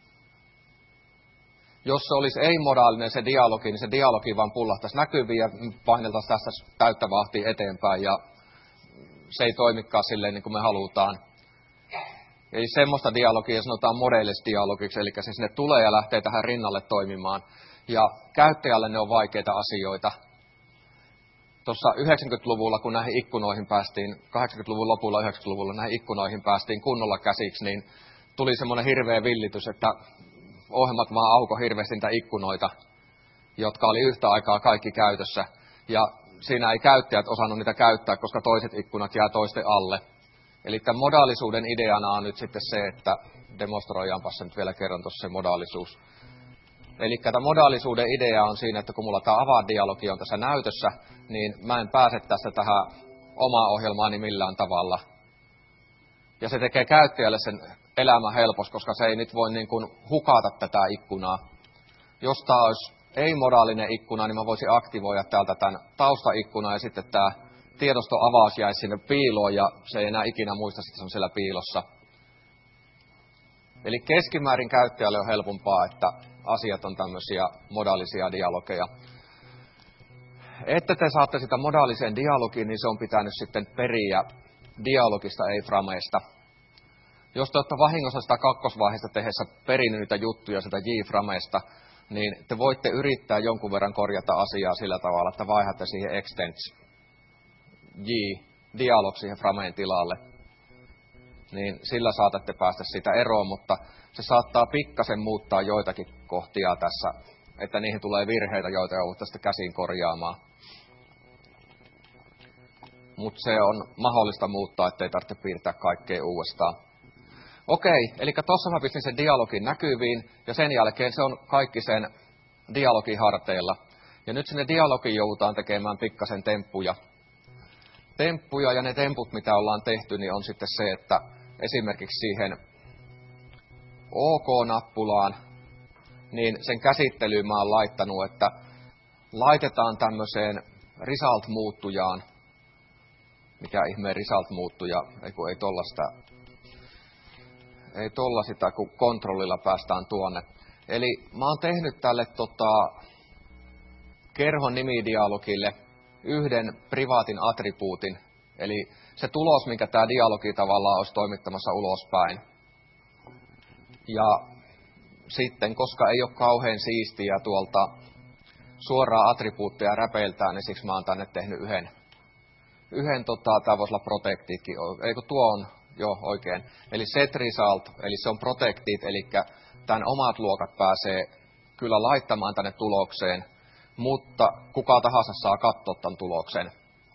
Jos se olisi ei-modaalinen se dialogi, niin se dialogi vaan pullahtaisi näkyviin ja paineltaisiin tästä täyttä vahtia eteenpäin. Ja se ei toimikaan silleen niin kuin me halutaan. Eli semmoista dialogia sanotaan modelis-dialogiksi, eli se sinne tulee ja lähtee tähän rinnalle toimimaan. Ja käyttäjälle ne on vaikeita asioita. Tuossa yhdeksänkymmentäluvulla, kun näihin ikkunoihin päästiin, kahdeksankymmentäluvun lopulla yhdeksänkymmentäluvulla näihin ikkunoihin päästiin kunnolla käsiksi, niin tuli semmoinen hirveä villitys, että ohjelmat vaan aukoi hirveästi niitä ikkunoita, jotka oli yhtä aikaa kaikki käytössä. Ja siinä ei käyttäjät osannut niitä käyttää, koska toiset ikkunat jää toisten alle. Eli tämän modaalisuuden ideana on nyt sitten se, että demonstroidaanpa se nyt vielä kerran tuossa se modaalisuus. Eli tämä modaalisuuden idea on siinä, että kun mulla tämä avaa-dialogi on tässä näytössä, niin mä en pääse tässä tähän omaa ohjelmaani millään tavalla. Ja se tekee käyttäjälle sen elämä helposti, koska se ei nyt voi niin kuin hukata tätä ikkunaa. Jos tämä olisi ei-modaalinen ikkuna, niin mä voisin aktivoida täältä tämän taustaikkunan ja sitten tämä tiedoston avaus jäisi sinne piiloon ja se ei enää ikinä muista, että se on siellä piilossa. Eli keskimäärin käyttäjälle on helpompaa, että asiat on tämmöisiä modaalisia dialogeja. Että te saatte sitä modaalisen dialogin, niin se on pitänyt sitten periä dialogista, ei frameista. Jos te olette vahingossa sitä kakkosvaiheesta tehdessä perinyt niitä juttuja sitä J-frameista, niin te voitte yrittää jonkun verran korjata asiaa sillä tavalla, että vaihdatte siihen extents J-dialog siihen frameen tilalle. Niin sillä saatatte päästä siitä eroon, mutta se saattaa pikkasen muuttaa joitakin kohtia tässä, että niihin tulee virheitä, joita joudutte sitten käsin korjaamaan. Mutta se on mahdollista muuttaa, ettei tarvitse piirtää kaikkea uudestaan. Okei, eli tuossa mä pistin sen dialogin näkyviin, ja sen jälkeen se on kaikki sen dialogin harteilla. Ja nyt sinne dialogiin joudutaan tekemään pikkasen temppuja. Temppuja, ja ne temput, mitä ollaan tehty, niin on sitten se, että esimerkiksi siihen OK-nappulaan, niin sen käsittelyyn mä oon laittanut, että laitetaan tämmöiseen result-muuttujaan. Mikä ihmeen result-muuttuja, ei kun ei tolla sitä, ei tolla sitä, kun kontrollilla päästään tuonne. Eli mä oon tehnyt tälle tota, kerhon nimidialogille yhden privaatin attribuutin, eli se tulos, minkä tämä dialogi tavallaan olisi toimittamassa ulospäin. Ja sitten, koska ei ole kauhean siistiä tuolta suoraa attribuutteja räpeiltää, niin siksi mä oon tänne tehnyt yhden. Yhden, tota, tämä voisi olla protectedkin, eikö tuo on jo oikein. Eli set result, eli se on protected, eli tämän omat luokat pääsee kyllä laittamaan tänne tulokseen, mutta kuka tahansa saa katsoa tämän tuloksen.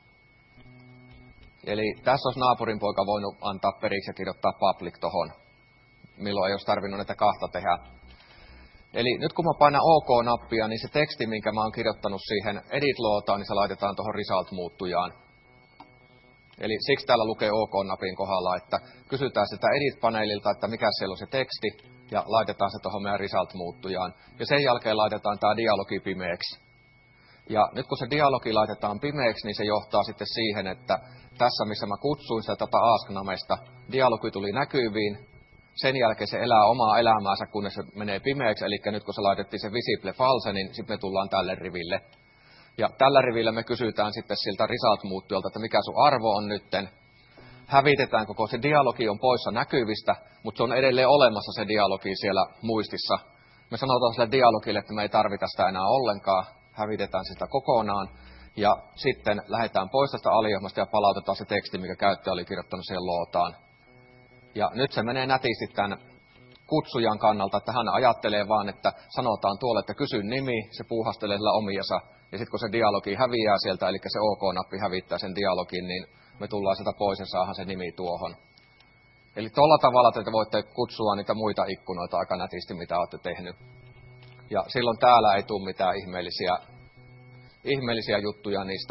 Eli tässä olisi naapurin poika voinut antaa periksi ja kirjoittaa public tohon, milloin ei olisi tarvinnut näitä kahta tehdä. Eli nyt kun mä painan OK-nappia, niin se teksti, minkä mä oon kirjoittanut siihen edit-lootaan, niin se laitetaan tuohon result-muuttujaan. Eli siksi täällä lukee OK-napin kohdalla, että kysytään sitä edit-paneelilta, että mikä siellä on se teksti, ja laitetaan se tuohon meidän result-muuttujaan. Ja sen jälkeen laitetaan tämä dialogi pimeäksi. Ja nyt kun se dialogi laitetaan pimeäksi, niin se johtaa sitten siihen, että tässä missä mä kutsuin sitä tätä ask-namesta, dialogi tuli näkyviin, sen jälkeen se elää omaa elämäänsä, kunnes se menee pimeäksi, eli nyt kun se laitettiin se visible false, niin sitten me tullaan tälle riville. Ja tällä rivillä me kysytään sitten siltä result-muuttujalta, että mikä sun arvo on nytten. Hävitetään koko se dialogi on poissa näkyvistä, mutta se on edelleen olemassa se dialogi siellä muistissa. Me sanotaan sille dialogille, että me ei tarvita sitä enää ollenkaan, hävitetään sitä kokonaan. Ja sitten lähdetään pois tästä aliohjelmasta ja palautetaan se teksti, mikä käyttäjä oli kirjoittanut siihen lootaan. Ja nyt se menee nätisti tämän kutsujan kannalta, että hän ajattelee vaan, että sanotaan tuolle, että kysy nimi, se puuhastelee sillä omiansa. Ja sitten kun se dialogi häviää sieltä, eli se OK-nappi hävittää sen dialogin, niin me tullaan sieltä pois ja saadaan se nimi tuohon. Eli tuolla tavalla te voitte kutsua niitä muita ikkunoita aika nätisti, mitä olette tehnyt. Ja silloin täällä ei tule mitään ihmeellisiä, ihmeellisiä juttuja niistä.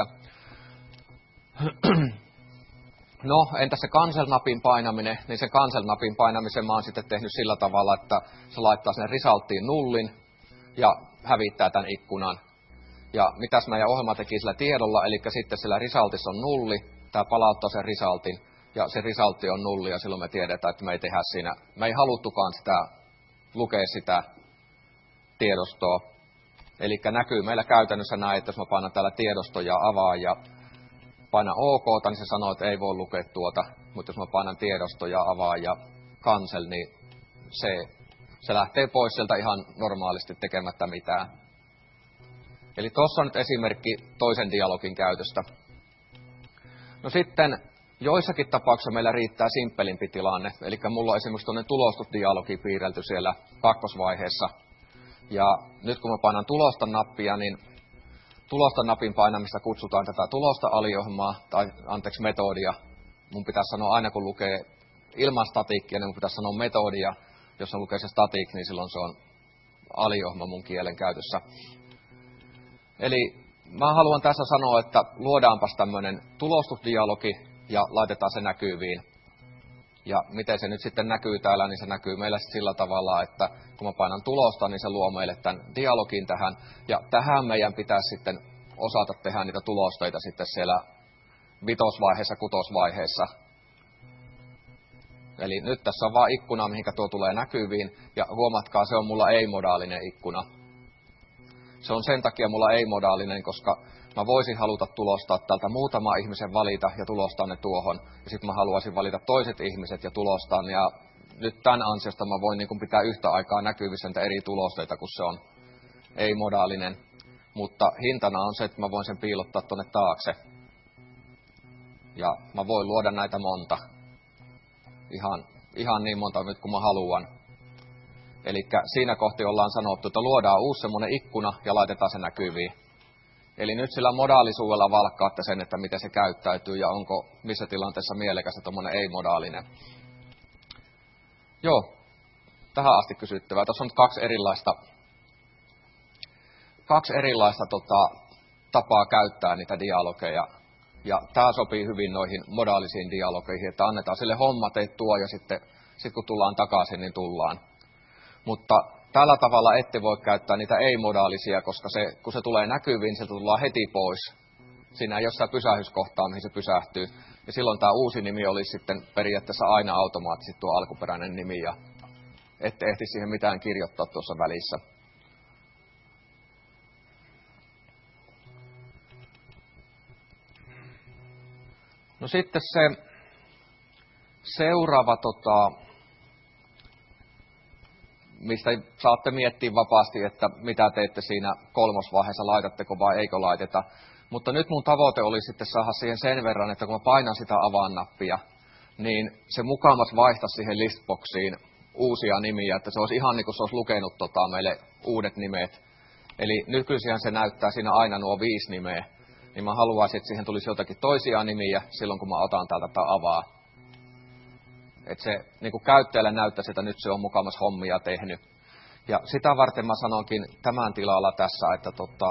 No, entäs se cancel-napin painaminen, niin se cancel-napin painamisen mä oon sitten tehnyt sillä tavalla, että se laittaa sinne resulttiin nullin ja hävittää tämän ikkunan. Ja mitäs meidän ohjelma teki sillä tiedolla, eli sitten sillä resultissa on nulli, tämä palauttaa sen resultin, ja se resultti on nulli, ja silloin me tiedetään, että me ei tehdä siinä, me ei haluttukaan sitä, lukea sitä tiedostoa. Eli näkyy meillä käytännössä näin, että jos mä painan täällä tiedosto ja avaa ja painan OK, niin se sanoo, että ei voi lukea tuota, mutta jos mä painan tiedosto ja avaa ja cancel, niin se, se lähtee pois sieltä ihan normaalisti tekemättä mitään. Eli tuossa on nyt esimerkki toisen dialogin käytöstä. No sitten joissakin tapauksissa meillä riittää simppelimpi tilanne. Eli mulla on esimerkiksi tuonne tulostusdialogi piirrelty siellä kakkosvaiheessa. Ja nyt kun mä painan tulosta nappia, niin tulosta napin painamista kutsutaan tätä tulosta aliohjelmaa, tai anteeksi metodia. Mun pitäisi sanoa aina kun lukee ilman statiikkia, niin mun pitäisi sanoa metodia. Jos on lukee se static, niin silloin se on aliohma mun kielen käytössä. Eli mä haluan tässä sanoa, että luodaanpas tämmöinen tulostusdialogi ja laitetaan se näkyviin. Ja miten se nyt sitten näkyy täällä, niin se näkyy meillä sillä tavalla, että kun mä painan tulosta, niin se luo meille tämän dialogin tähän. Ja tähän meidän pitäisi sitten osata tehdä niitä tulosteita sitten siellä vitosvaiheessa, kutosvaiheessa. Eli nyt tässä on vaan ikkuna, mihinkä tuo tulee näkyviin. Ja huomatkaa, se on mulla ei-modaalinen ikkuna. Se on sen takia mulla ei-modaalinen, koska mä voisin haluta tulostaa tältä muutama ihmisen valita ja tulostaa ne tuohon. Ja sitten mä haluaisin valita toiset ihmiset ja tulostaa ne. Ja nyt tämän ansiosta mä voin niin kuin pitää yhtä aikaa näkyvissä niitä eri tulosteita, kun se on ei-modaalinen. Mutta hintana on se, että mä voin sen piilottaa tonne taakse. Ja mä voin luoda näitä monta. Ihan, ihan niin monta nyt kuin mä haluan. Eli siinä kohti ollaan sanottu, että luodaan uusi semmoinen ikkuna ja laitetaan se näkyviin. Eli nyt sillä modaalisuudella valkkaatte sen, että miten se käyttäytyy ja onko missä tilanteessa mielekästä tuommoinen ei-modaalinen. Joo, tähän asti kysyttävää. Tässä on kaksi erilaista, kaksi erilaista tota, tapaa käyttää niitä dialogeja. Ja tämä sopii hyvin noihin modaalisiin dialogeihin, että annetaan sille homma, teit tuo ja sitten sit kun tullaan takaisin, niin tullaan. Mutta tällä tavalla ette voi käyttää niitä ei-modaalisia, koska se, kun se tulee näkyviin, sieltä tullaan heti pois. Siinä ei ole sitä pysähyskohtaa, mihin se pysähtyy. Ja silloin tämä uusi nimi olisi sitten periaatteessa aina automaattisesti tuo alkuperäinen nimi, ja ette ehti siihen mitään kirjoittaa tuossa välissä. No sitten se seuraava, tota, mistä saatte miettiä vapaasti, että mitä teette siinä kolmosvaiheessa, laitatteko vai eikö laiteta. Mutta nyt mun tavoite oli sitten saada siihen sen verran, että kun mä painan sitä avaan-nappia, niin se mukamas vaihtaisi siihen listboxiin uusia nimiä, että se olisi ihan niin kuin se olisi lukenut tota meille uudet nimet. Eli nykyisinhän se näyttää siinä aina nuo viisi nimeä. Niin mä haluaisin, että siihen tulisi jotakin toisia nimiä silloin, kun mä otan täältä tätä avaa. Että se niin kuin käyttäjälle näyttäisi, että nyt se on mukamas hommia tehnyt. Ja sitä varten mä sanonkin tämän tilalla tässä, että tota,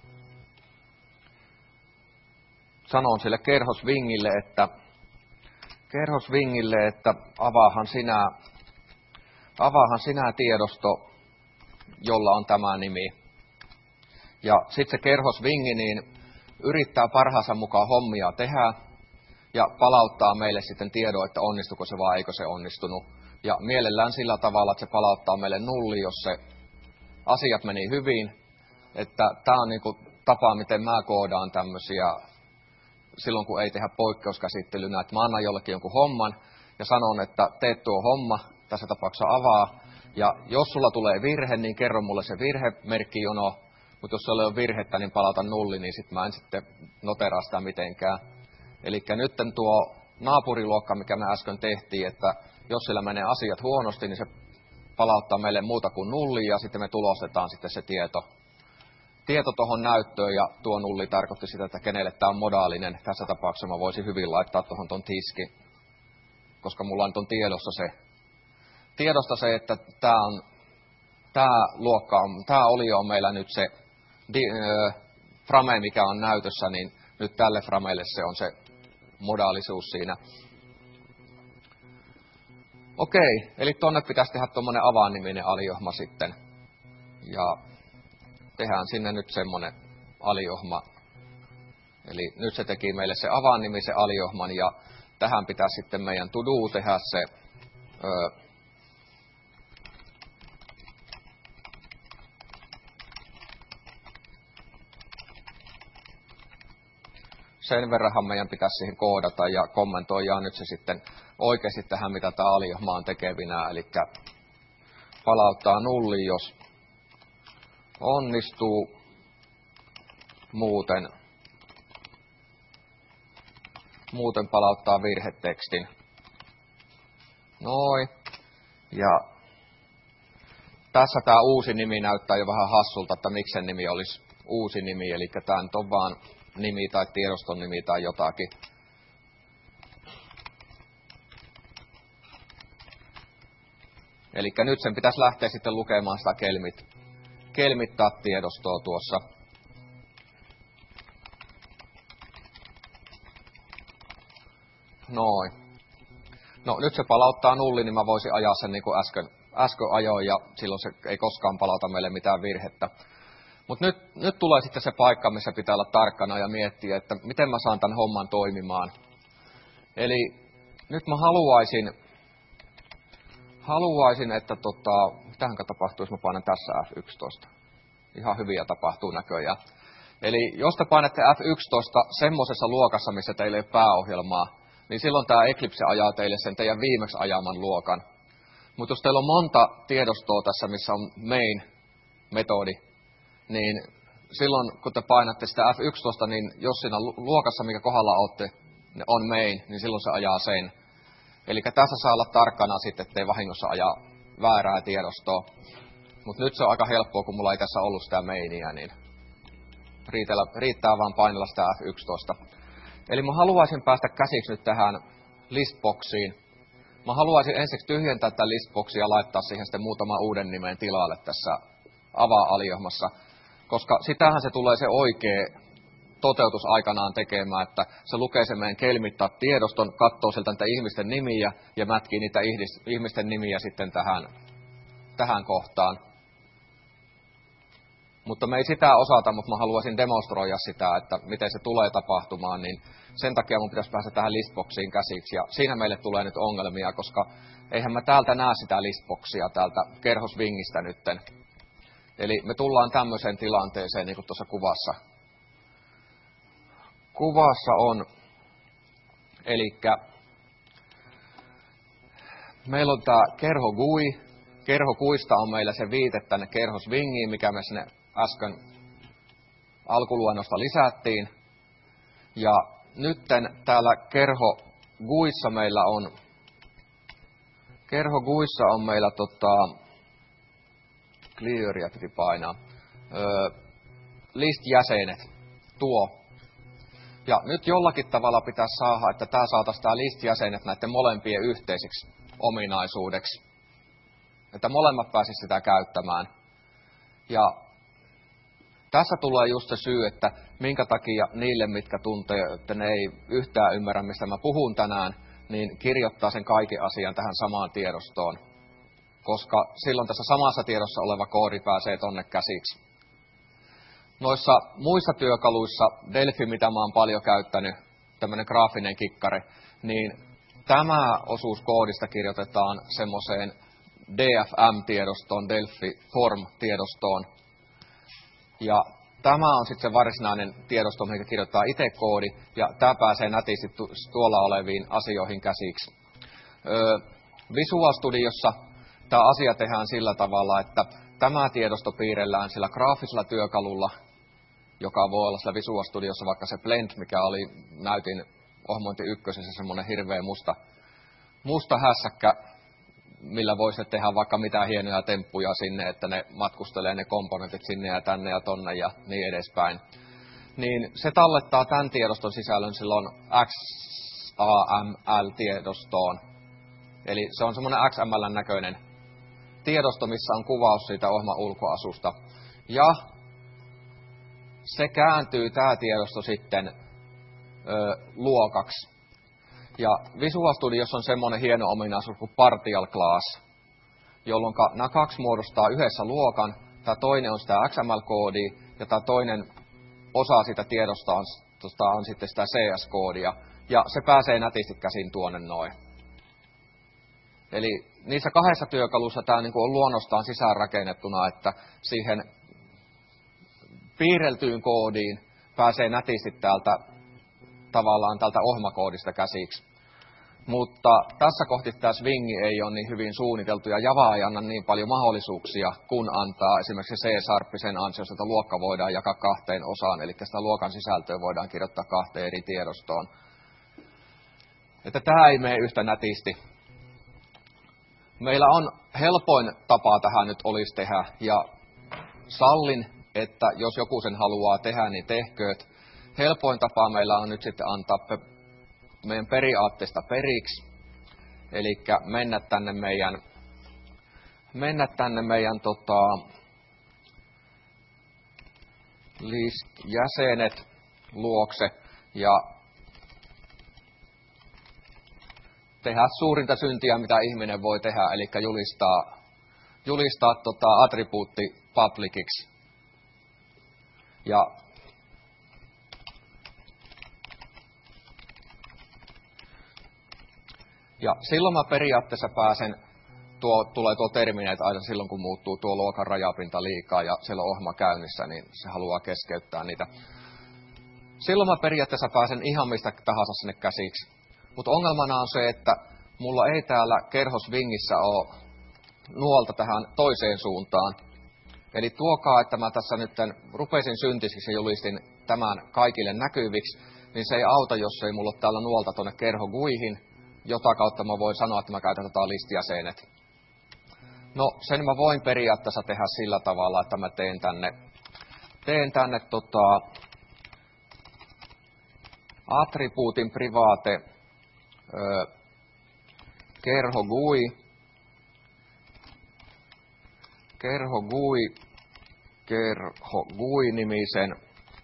sanon sille kerhosvingille, että kerhosvingille, että avaahan sinä, avaahan sinä tiedosto, jolla on tämä nimi. Ja sitten se kerhosvingi, niin yrittää parhaansa mukaan hommia tehdä ja palauttaa meille sitten tiedon, että onnistuko se vai eikö se onnistunut. Ja mielellään sillä tavalla, että se palauttaa meille nulli, jos se asiat meni hyvin. Että tämä on niinku tapa, miten mä koodaan tämmöisiä silloin, kun ei tehdä poikkeuskäsittelynä. Että mä annan jollekin jonkun homman ja sanon, että teet tuo homma, tässä tapauksessa avaa. Ja jos sulla tulee virhe, niin kerro mulle se virhemerkkijono. Mutta jos se ei ole virhettä, niin palauta nulli, niin sitten mä en sitten noteraa sitä mitenkään. Eli nyt tuo naapuriluokka, mikä me äsken tehtiin, että jos sillä menee asiat huonosti, niin se palauttaa meille muuta kuin nulli, ja sitten me tulostetaan sitten se tieto. Tieto tuohon näyttöön, ja tuo nulli tarkoitti sitä, että kenelle tämä on modaalinen. Tässä tapauksessa mä voisin hyvin laittaa tuohon ton tiskin, koska mulla nyt on tiedossa se, tiedosta se että tämä on, tämä luokka on, tämä olio on meillä nyt se di, äh, frame, mikä on näytössä, niin nyt tälle frameille se on se modaalisuus siinä. Okei, eli tonne pitäisi tehdä tuommoinen avaanniminen aliohma sitten. Ja tehdään sinne nyt semmoinen aliohma. Eli nyt se teki meille se avaannimisen aliohman, ja tähän pitäisi sitten meidän to do tehdä se öö, sen verranhan meidän pitäisi siihen koodata ja kommentoida nyt se sitten oikeasti tähän, mitä tämä aliohma on tekevinä. Eli palauttaa nulli, jos onnistuu, muuten, muuten palauttaa virhetekstin. Noin. Ja tässä tämä uusi nimi näyttää jo vähän hassulta, että miksi sen nimi olisi uusi nimi. Eli tämä nyt on vaan nimi tai tiedoston nimi tai jotakin. Eli nyt sen pitäisi lähteä sitten lukemaan sitä kelmit kelmittää tiedostoa tuossa. Noin. No nyt se palauttaa nulli, niin mä voisin ajaa sen niin kuin äsken, äsken ajoin ja silloin se ei koskaan palauta meille mitään virhettä. Mutta nyt, nyt tulee sitten se paikka, missä pitää olla tarkkana ja miettiä, että miten mä saan tämän homman toimimaan. Eli nyt mä haluaisin, haluaisin että tota, mitähän tapahtuu, jos mä painan tässä F yksitoista. Ihan hyviä tapahtuu näköjään. Eli jos te painatte F yksitoista semmoisessa luokassa, missä teillä ei ole pääohjelmaa, niin silloin tämä Eclipse ajaa teille sen teidän viimeksi ajaman luokan. Mutta jos teillä on monta tiedostoa tässä, missä on main-metodi, niin silloin kun te painatte sitä F yksitoista, niin jos siinä luokassa, mikä kohdalla olette, on main, niin silloin se ajaa sen. Eli tässä saa olla tarkkana sitten, ettei vahingossa ajaa väärää tiedostoa. Mutta nyt se on aika helppoa, kun mulla ei tässä ollut sitä mainia, niin riitellä, riittää vaan painella sitä F yksitoista. Eli mä haluaisin päästä käsiksi nyt tähän listboxiin. Mä haluaisin ensiksi tyhjentää tätä listboxia ja laittaa siihen sitten muutama uuden nimen tilalle tässä avaa-aliohmassa. Koska sitähän se tulee se oikea toteutus aikanaan tekemään, että se lukee se meidän kelmittaa tiedoston, katsoo sieltä niitä ihmisten nimiä ja mätkii niitä ihmisten nimiä sitten tähän, tähän kohtaan. Mutta me ei sitä osata, mutta mä haluaisin demonstroida sitä, että miten se tulee tapahtumaan, niin sen takia mun pitäisi päästä tähän listboxiin käsiksi. Ja siinä meille tulee nyt ongelmia, koska eihän mä täältä näe sitä listboxia täältä kerhosvingistä nytten. Eli me tullaan tämmöiseen tilanteeseen, niin kuin tuossa kuvassa. Kuvassa on, elikkä meillä on tämä kerho G U I. Kerho G U Ista on meillä se viite tänne kerhosvingiin, mikä me sinne äsken alkuluennosta lisättiin. Ja nytten täällä kerho G U Issa meillä on, kerho G U Issa on meillä tota, clearia piti painaa, öö, list-jäsenet, tuo. Ja nyt jollakin tavalla pitäisi saada, että tämä saataisiin tämä list-jäsenet näiden molempien yhteiseksi ominaisuudeksi. Että molemmat pääsisivät sitä käyttämään. Ja tässä tulee just se syy, että minkä takia niille, mitkä tuntee, että ne ei yhtään ymmärrä, mistä mä puhun tänään, niin kirjoittaa sen kaiken asian tähän samaan tiedostoon. Koska silloin tässä samassa tiedossa oleva koodi pääsee tonne käsiksi. Noissa muissa työkaluissa, Delphi, mitä mä oon paljon käyttänyt, tämmöinen graafinen kikkari, niin tämä osuus koodista kirjoitetaan semmoiseen D F M-tiedostoon, Delphi Form-tiedostoon. Ja tämä on sitten se varsinainen tiedosto, mihin kirjoittaa itse koodi, ja tämä pääsee nätisti tuolla oleviin asioihin käsiksi. Öö, Visual Studiossa tämä asia tehdään sillä tavalla, että tämä tiedosto piirrellään sillä graafisella työkalulla, joka voi olla sillä Visual Studiossa vaikka se Blend, mikä oli näytin ohjelmointi ykkösessä semmoinen hirveä musta, musta hässäkkä, millä voisi tehdä vaikka mitään hienoja temppuja sinne, että ne matkustelee ne komponentit sinne ja tänne ja tonne ja niin edespäin. Niin se tallettaa tämän tiedoston sisällön silloin X A M L-tiedostoon. Eli se on semmoinen X M L-näköinen tiedosto, missä on kuvaus siitä ohjelman ulkoasusta. Ja se kääntyy, tämä tiedosto sitten ö, luokaksi. Ja Visual Studiossa on semmoinen hieno ominaisuus kuin Partial Class, jolloin nämä kaksi muodostaa yhdessä luokan. Tämä toinen on sitä X M L-koodia ja tämä toinen osa sitä tiedosta on, tosta on sitten sitä C S-koodia. Ja se pääsee nätisti käsin tuonne noin. Eli niissä kahdessa työkalussa tämä niin kuin on luonnostaan sisäänrakennettuna, että siihen piirreltyyn koodiin pääsee nätisti täältä tavallaan tältä ohjelmakoodista käsiksi. Mutta tässä kohti tämä swingi ei ole niin hyvin suunniteltu ja Java ei anna niin paljon mahdollisuuksia, kun antaa esimerkiksi C-Sharpisen ansiosta, että luokka voidaan jakaa kahteen osaan, eli sitä luokan sisältöä voidaan kirjoittaa kahteen eri tiedostoon. Että tämä ei mene yhtä nätisti. Meillä on helpoin tapa tähän nyt olisi tehdä, ja sallin, että jos joku sen haluaa tehdä, niin tehkööt. Helpoin tapa meillä on nyt sitten antaa pe- meidän periaatteesta periksi, eli mennä tänne meidän, mennä tänne meidän tota, list-jäsenet luokse ja tehdä suurinta syntiä, mitä ihminen voi tehdä, eli julistaa, julistaa tota attribuutti publiciksi. Ja Ja silloin mä periaatteessa pääsen, tuo, tulee tuo termineet aina silloin, kun muuttuu tuo luokan rajapinta liikaa ja siellä on ohjelma käynnissä, niin se haluaa keskeyttää niitä. Silloin mä periaatteessa pääsen ihan mistä tahansa sinne käsiksi. Mutta ongelmana on se, että mulla ei täällä kerhosvingissä ole nuolta tähän toiseen suuntaan. Eli tuokaa, että mä tässä nyt rupesin syntisiksi ja julistin tämän kaikille näkyviksi, niin se ei auta, jos ei mulla ole täällä nuolta tuonne kerhoguihin, jota kautta mä voin sanoa, että mä käytän tätä listjäsenet. No, sen mä voin periaatteessa tehdä sillä tavalla, että mä teen tänne, teen tänne tota, attribuutin private ö, kerhogui, kerhogui, kerhogui nimisen,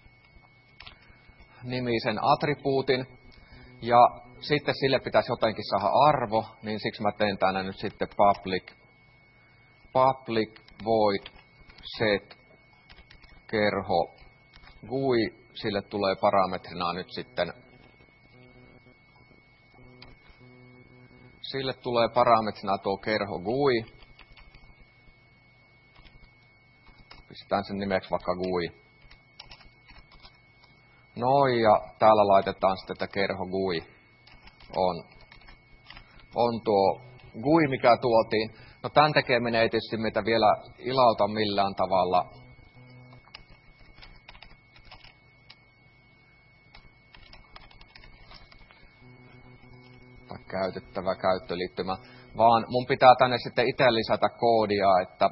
nimisen attribuutin, ja sitten sille pitäisi jotenkin saada arvo, niin siksi mä teen tänne nyt sitten public, public void set kerho gui, sille tulee parametrina nyt sitten, sille tulee parametrina tuo kerho gui, pistetään sen nimeksi vaikka gui. Noin, ja täällä laitetaan sitten, että kerho gui on, on tuo gui, mikä tuotiin. No tämän tekeminen ei tietysti meitä vielä ilauta millään tavalla. Tai käytettävä käyttöliittymä. Vaan mun pitää tänne sitten itse lisätä koodia, että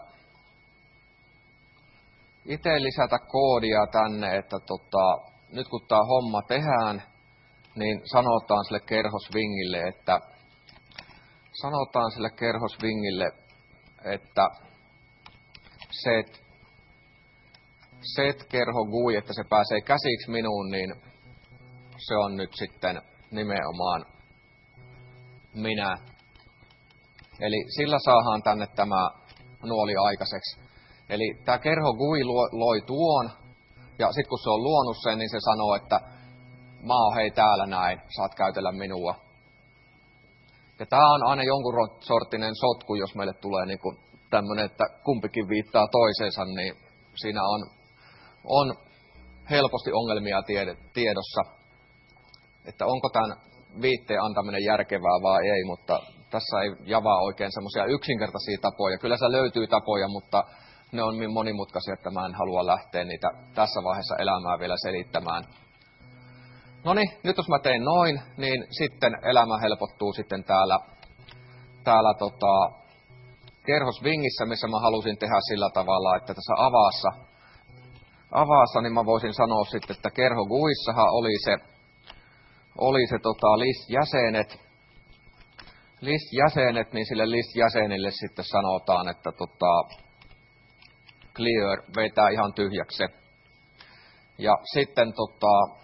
itse lisätä koodia tänne, että tota, nyt kun tämä homma tehdään, niin sanotaan sille kerhosvingille, että sanotaan sille kerhosvingille, että set, set kerho gui, että se pääsee käsiksi minuun, niin se on nyt sitten nimenomaan minä. Eli sillä saadaan tänne tämä nuoli aikaiseksi. Eli tämä kerho gui loi tuon, ja sitten kun se on luonut sen, niin se sanoo, että mä oon hei täällä näin, saat käytellä minua. Ja tämä on aina jonkun sorttinen sotku, jos meille tulee niinku tämmöinen, että kumpikin viittaa toiseensa, niin siinä on, on helposti ongelmia tiedossa, että onko tämän viitteen antaminen järkevää vai ei, mutta tässä ei javaa oikein semmoisia yksinkertaisia tapoja. Kyllä se löytyy tapoja, mutta ne on niin monimutkaisia, että mä en halua lähteä niitä tässä vaiheessa elämää vielä selittämään. No niin, nyt jos mä teen noin, niin sitten elämä helpottuu sitten täällä, täällä tota, kerhosvingissä, missä mä halusin tehdä sillä tavalla, että tässä avaassa, avaassa niin mä voisin sanoa sitten, että kerhoguissahan oli se, oli se tota, list-jäsenet, list-jäsenet, niin sille list-jäsenille sitten sanotaan, että tota, clear, vetää ihan tyhjäksi. Ja sitten tota,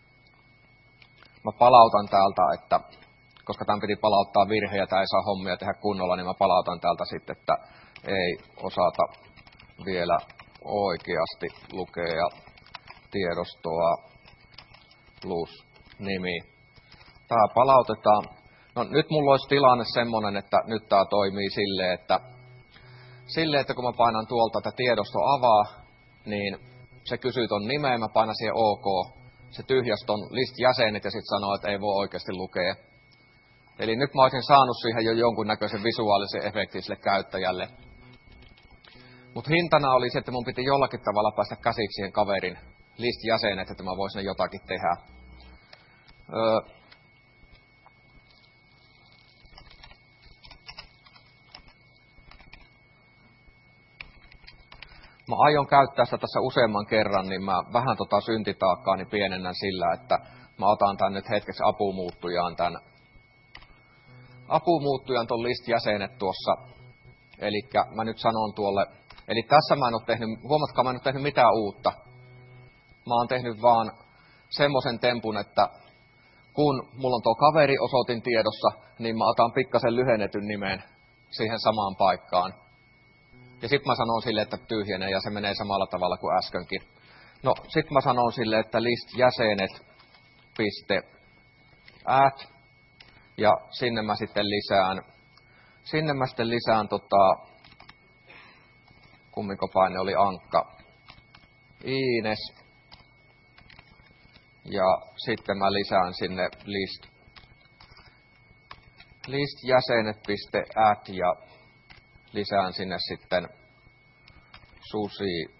mä palautan täältä, että koska tämän piti palauttaa virhe ja tämä ei saa hommia tehdä kunnolla, niin mä palautan täältä sitten, että ei osata vielä oikeasti lukea tiedostoa plus nimi. Tämä palautetaan. No nyt mulla olisi tilanne semmoinen, että nyt tämä toimii silleen, että, silleen, että kun mä painan tuolta, että tiedosto avaa, niin se kysyy ton nimeä, mä painan siihen OK. Se tyhjäsi ton list-jäsenet ja sitten sanoo, että ei voi oikeasti lukea. Eli nyt mä olisin saanut siihen jo jonkunnäköisen visuaalisen efektin sille käyttäjälle. Mutta hintana oli se, että mun piti jollakin tavalla päästä käsiksi siihen kaverin list-jäsenet, että mä voisin jotakin tehdä. Öö, Mä aion käyttää sitä tässä useamman kerran, niin mä vähän tota syntitaakkaani pienennän sillä, että mä otan tän nyt hetkeksi apumuuttujaan tän apumuuttujan ton list-jäsenet tuossa. Elikkä mä nyt sanon tuolle, eli tässä mä en oo tehnyt, huomatkaa mä en oo tehnyt mitään uutta. mä oon tehnyt vaan semmoisen tempun, että kun mulla on tuo kaveriosoitin tiedossa, niin mä otan pikkasen lyhennetyn nimen siihen samaan paikkaan. Ja sit mä sanon sille, että tyhjenee ja se menee samalla tavalla kuin äskenkin. No sit mä sanon sille, että list jäsenet piste add ja sinne mä sitten lisään, sinne mä sitten lisään tota, kummikopaine oli Ankka, Iines ja sitten mä lisään sinne list, list jäsenet piste add ja lisään sinne sitten Susi,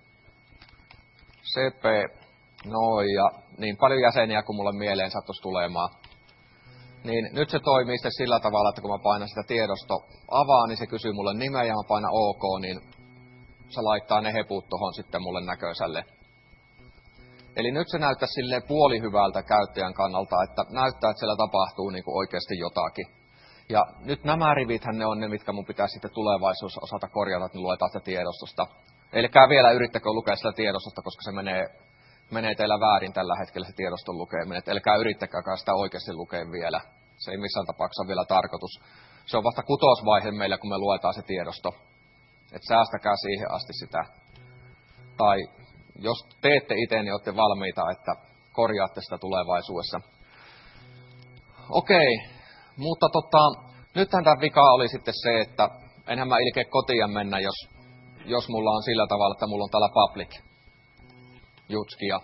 Sepe, noin ja niin paljon jäseniä kuin mulle mieleen sattuisi tulemaan. Niin nyt se toimii sitten sillä tavalla, että kun mä painan sitä tiedosto avaa, niin se kysyy mulle nimeä ja mä painan OK, niin se laittaa ne heput tohon sitten mulle näköiselle. Eli nyt se näyttää silleen puolihyvältä käyttäjän kannalta, että näyttää, että siellä tapahtuu niin kuin oikeasti jotakin. Ja nyt nämä rivithän ne on ne, mitkä mun pitää sitten tulevaisuudessa osata korjata, että ne luetaan sitä tiedostosta. Elikää vielä yrittäkö lukea sitä tiedostosta, koska se menee, menee teillä väärin tällä hetkellä se tiedoston lukeminen. Elikää yrittäkää sitä oikeasti lukea vielä. Se ei missään tapauksessa ole vielä tarkoitus. Se on vasta kutosvaihe meillä, kun me luetaan se tiedosto. Et säästäkää siihen asti sitä. Tai jos teette itse, niin olette valmiita, että korjaatte sitä tulevaisuudessa. Okei, mutta tota, nythän tämä vika oli sitten se, että enhän mä ilkeä kotiin mennä, jos, jos mulla on sillä tavalla, että mulla on täällä public jutskia.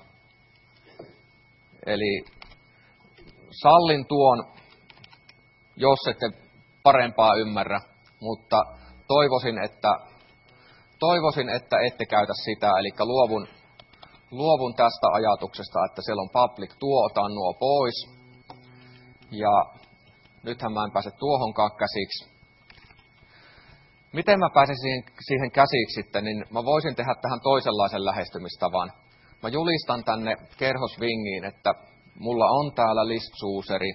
Eli sallin tuon, jos ette parempaa ymmärrä, mutta toivoisin, että, toivoisin, että ette käytä sitä, eli luovun, luovun tästä ajatuksesta, että siellä on public, tuo otan nuo pois, ja nythän mä en pääse tuohonkaan käsiksi. Miten mä pääsen siihen, siihen käsiksi sitten, niin mä voisin tehdä tähän toisenlaisen lähestymistavan. Mä julistan tänne kerhosvingiin, että mulla on täällä list-suuseri,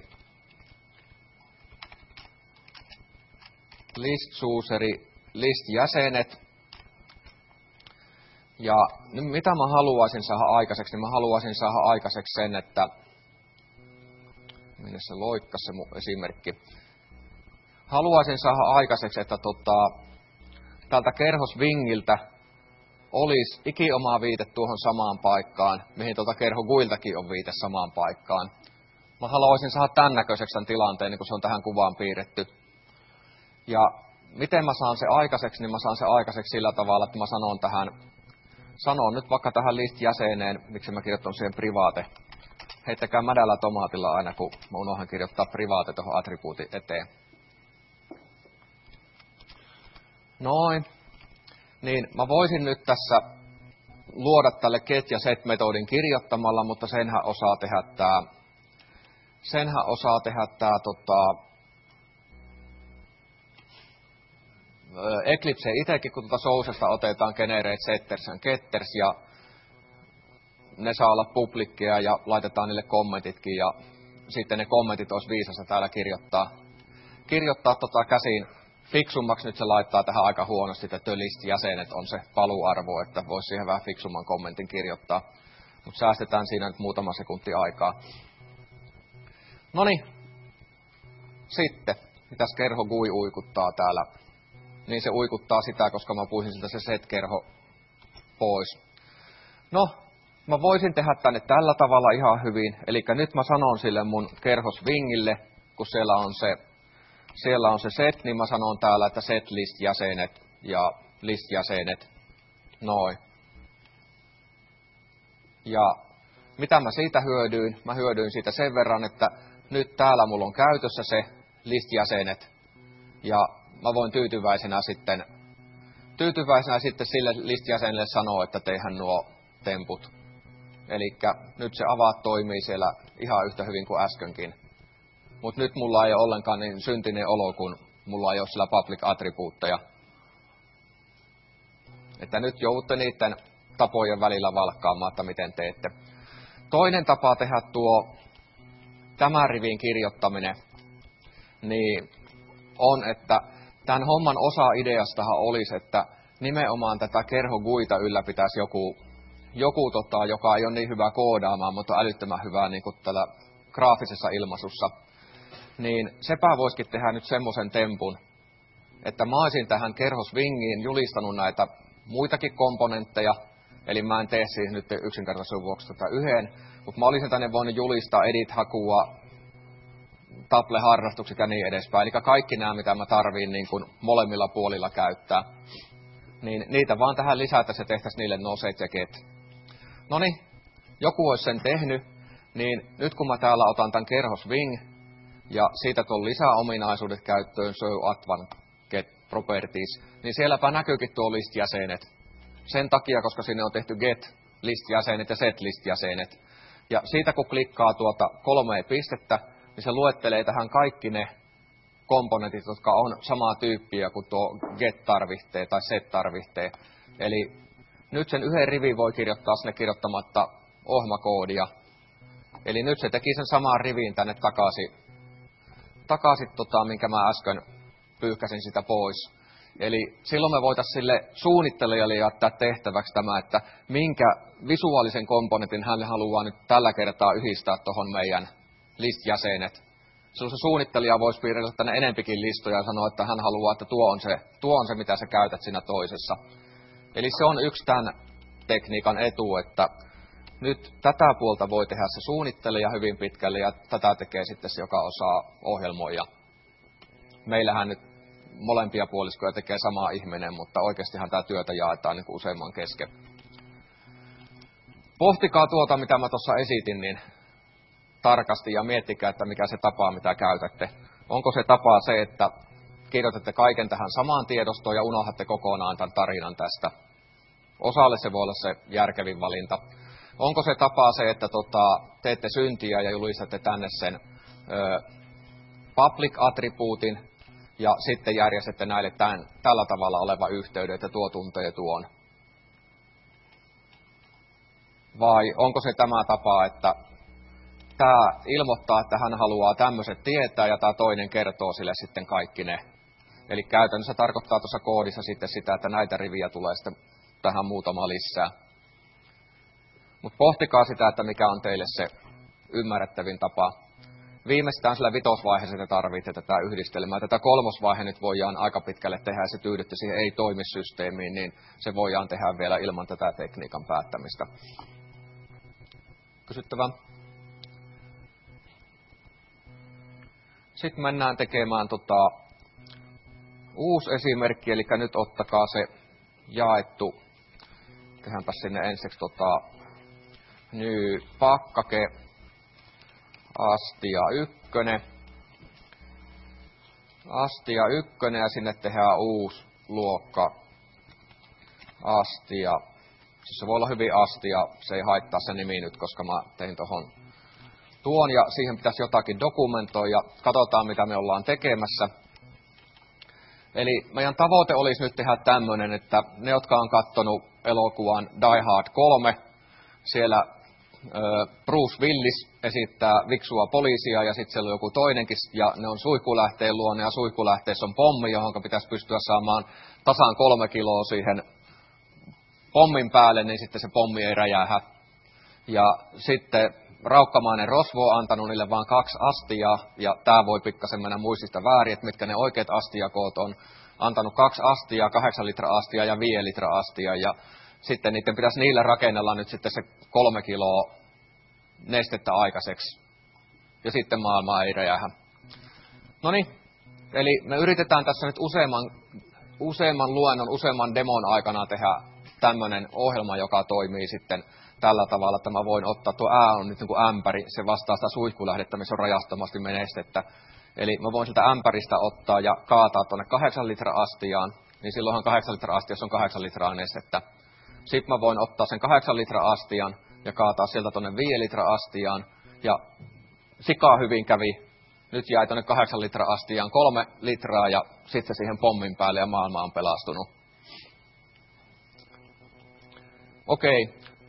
list-suuseri, list-jäsenet. Ja mitä mä haluaisin saada aikaiseksi, niin mä haluaisin saada aikaiseksi sen, että minne se loikkas se mun esimerkki. Haluaisin saada aikaiseksi, että tota, tältä kerhosvingiltä olisi ikioma viite tuohon samaan paikkaan, mihin tuota kerhoguiltakin on viite samaan paikkaan. Mä haluaisin saada tämän näköiseksi tämän tilanteen, niin kun se on tähän kuvaan piirretty. Ja miten mä saan se aikaiseksi, niin mä saan se aikaiseksi sillä tavalla, että mä sanon tähän, sanon nyt vaikka tähän list-jäseneen, miksi mä kirjoitan siihen private. Heittäkää mädällä tomaatilla aina, kun mä unohan kirjoittaa private tuohon attribuutin eteen. Noin. Niin mä voisin nyt tässä luoda tälle get ja set-metodin kirjoittamalla, mutta senhän osaa tehdä tää, senhän osaa tehdä tää tota, Eclipse itsekin, kun tuota sourcesta otetaan generate setters and getters ja ne saa olla publikkeja ja laitetaan niille kommentitkin ja sitten ne kommentit olisi viisasta täällä kirjoittaa, kirjoittaa tota käsiin. Fiksummaksi nyt se laittaa tähän aika huonosti, että list-jäsenet on se paluarvo, että voisi siihen vähän fiksumman kommentin kirjoittaa. Mutta säästetään siinä nyt muutama sekunti aikaa. Noniin. Sitten, mitäs kerho gui uikuttaa täällä? Niin se uikuttaa sitä, koska mä puisin siltä se set-kerho pois. No, mä voisin tehdä tänne tällä tavalla ihan hyvin. Eli nyt mä sanon sille mun kerhosvingille, kun siellä on se Siellä on se set, niin mä sanon täällä, että set list-jäsenet ja list-jäsenet. Noin. Ja mitä mä siitä hyödyin? Mä hyödyin siitä sen verran, että nyt täällä mulla on käytössä se list-jäsenet. Ja mä voin tyytyväisenä sitten, tyytyväisenä sitten sille list-jäsenelle sanoa, että teihän nuo temput. Elikkä nyt se avaat toimii siellä ihan yhtä hyvin kuin äskenkin. Mutta nyt mulla ei ole ollenkaan niin syntinen olo, kun mulla ei ole sillä public attribuutteja. Että nyt joudutte niiden tapojen välillä valkkaamaan, että miten teette. Toinen tapa tehdä tuo tämän rivin kirjoittaminen, niin on, että tämän homman osa ideastahan olisi, että nimenomaan tätä kerhoguita ylläpitäisi joku, joku, tota, joka ei ole niin hyvä koodaamaan, mutta on älyttömän hyvää niin kuin tällä graafisessa ilmaisussa, niin sepä voisikin tehdä nyt semmoisen tempun, että mä olisin tähän kerhosvingiin julistanut näitä muitakin komponentteja, eli mä en tee siihen nyt yksinkertaisuuden vuoksi tätä yhden, mutta mä olisin tänne voinut julistaa edit-hakua, Table-harrastukset ja niin edespäin. Eli kaikki nämä, mitä mä tarviin niin kuin molemmilla puolilla käyttää, niin niitä vaan tähän lisättäisiin ja tehtäisiin niille no set ja get. Noniin, joku olisi sen tehnyt, niin nyt kun mä täällä otan tämän kerhosving ja siitä tuon lisäominaisuudet käyttöön, show advanced get properties, niin sielläpä näkyykin tuo list-jäsenet. Sen takia, koska sinne on tehty get list-jäsenet ja set list-jäsenet. Ja siitä kun klikkaa tuota kolmea pistettä, niin se luettelee tähän kaikki ne komponentit, jotka on samaa tyyppiä kuin tuo get-tarvihteen tai set-tarvihteen. Eli nyt sen yhden rivin voi kirjoittaa sinne kirjoittamatta ohjelmakoodia. Eli nyt se teki sen samaan riviin tänne takaisin, takaisin tota, minkä mä äsken pyyhkäsin sitä pois. Eli silloin me voitaisiin sille suunnittelijalle jättää tehtäväksi tämä, että minkä visuaalisen komponentin hän haluaa nyt tällä kertaa yhdistää tuohon meidän list-jäsenet. Silloin se suunnittelija voisi piirrellä tänne enempikin listoja ja sanoa, että hän haluaa, että tuo on, se, tuo on se, mitä sä käytät siinä toisessa. Eli se on yksi tämän tekniikan etu, että nyt tätä puolta voi tehdä se suunnittelija hyvin pitkälle ja tätä tekee sitten se, joka osaa ohjelmoida. Meillähän nyt molempia puoliskoja tekee sama ihminen, mutta oikeastihan tämä työtä jaetaan niin kuin useamman kesken. Pohtikaa tuota, mitä mä tuossa esitin, niin tarkasti ja miettikää, että mikä se tapa, mitä käytätte. Onko se tapa se, että kirjoitatte kaiken tähän samaan tiedostoon ja unohdatte kokonaan tämän tarinan tästä. Osalle se voi olla se järkevin valinta. Onko se tapa se, että tota, teette syntiä ja julistatte tänne sen ö, public-attribuutin ja sitten järjestätte näille tämän, tällä tavalla oleva yhteyden, että tuo tuntee tuon. Vai onko se tämä tapa, että tämä ilmoittaa, että hän haluaa tämmöiset tietää ja tämä toinen kertoo sille sitten kaikki ne. Eli käytännössä tarkoittaa tuossa koodissa sitten sitä, että näitä riviä tulee sitten tähän muutama lisää. Mutta pohtikaa sitä, että mikä on teille se ymmärrettävin tapa. Viimeistään sillä vitosvaiheessa te tarvitsette tätä yhdistelmää. Tätä kolmosvaihe nyt voidaan aika pitkälle tehdä ja se tyydytte siihen ei-toimisysteemiin, niin se voidaan tehdä vielä ilman tätä tekniikan päättämistä. Kysyttävää? Sitten mennään tekemään tota, uusi esimerkki, eli nyt ottakaa se jaettu, tehdäänpä sinne ensiksi tota, nyt pakkake, astia ykkönen, astia ykkönen ja sinne tehdään uusi luokka, astia, siis se voi olla hyvin astia, se ei haittaa se nimi nyt, koska mä tein tuohon tuon ja siihen pitäisi jotakin dokumentoida ja katsotaan mitä me ollaan tekemässä. Eli meidän tavoite olisi nyt tehdä tämmöinen, että ne jotka on katsonut elokuvan Die Hard kolme, siellä äh, Bruce Willis esittää viksua poliisia ja sitten siellä on joku toinenkin ja ne on suihkulähteen luonne ja suihkulähteessä on pommi, johon pitäisi pystyä saamaan tasan kolme kiloa siihen pommin päälle, niin sitten se pommi ei räjähä. Ja sitten raukkamainen rosvo on antanut niille vain kaksi astiaa, ja tämä voi pikkasen mennä muistista väärin, että mitkä ne oikeat astiakoot on. Antanut kaksi astiaa, kahdeksan litraa astia ja viisi litraa astia, ja sitten niiden pitäisi niillä rakennella nyt sitten se kolme kiloa nestettä aikaiseksi. Ja sitten maailma ei räjähä. Noniin, eli me yritetään tässä nyt useamman, useamman luennon, useamman demon aikana tehdä tämmöinen ohjelma, joka toimii sitten tällä tavalla, että mä voin ottaa, tuo ää on nyt niin kuin ämpäri, se vastaa sitä suihkulähdettä, missä on rajattomasti menestettä. Eli mä voin sieltä ämpäristä ottaa ja kaataa tuonne kahdeksan litraa astiaan, niin silloinhan kahdeksan litraa astiassa on kahdeksan litraa nestettä. Sitten mä voin ottaa sen kahdeksan litraa astian ja kaataa sieltä tuonne viisi litraa astiaan. Ja sikaa hyvin kävi, nyt jäi tuonne kahdeksan litraa astiaan kolme litraa ja sitten siihen pommin päälle ja maailma on pelastunut. Okei.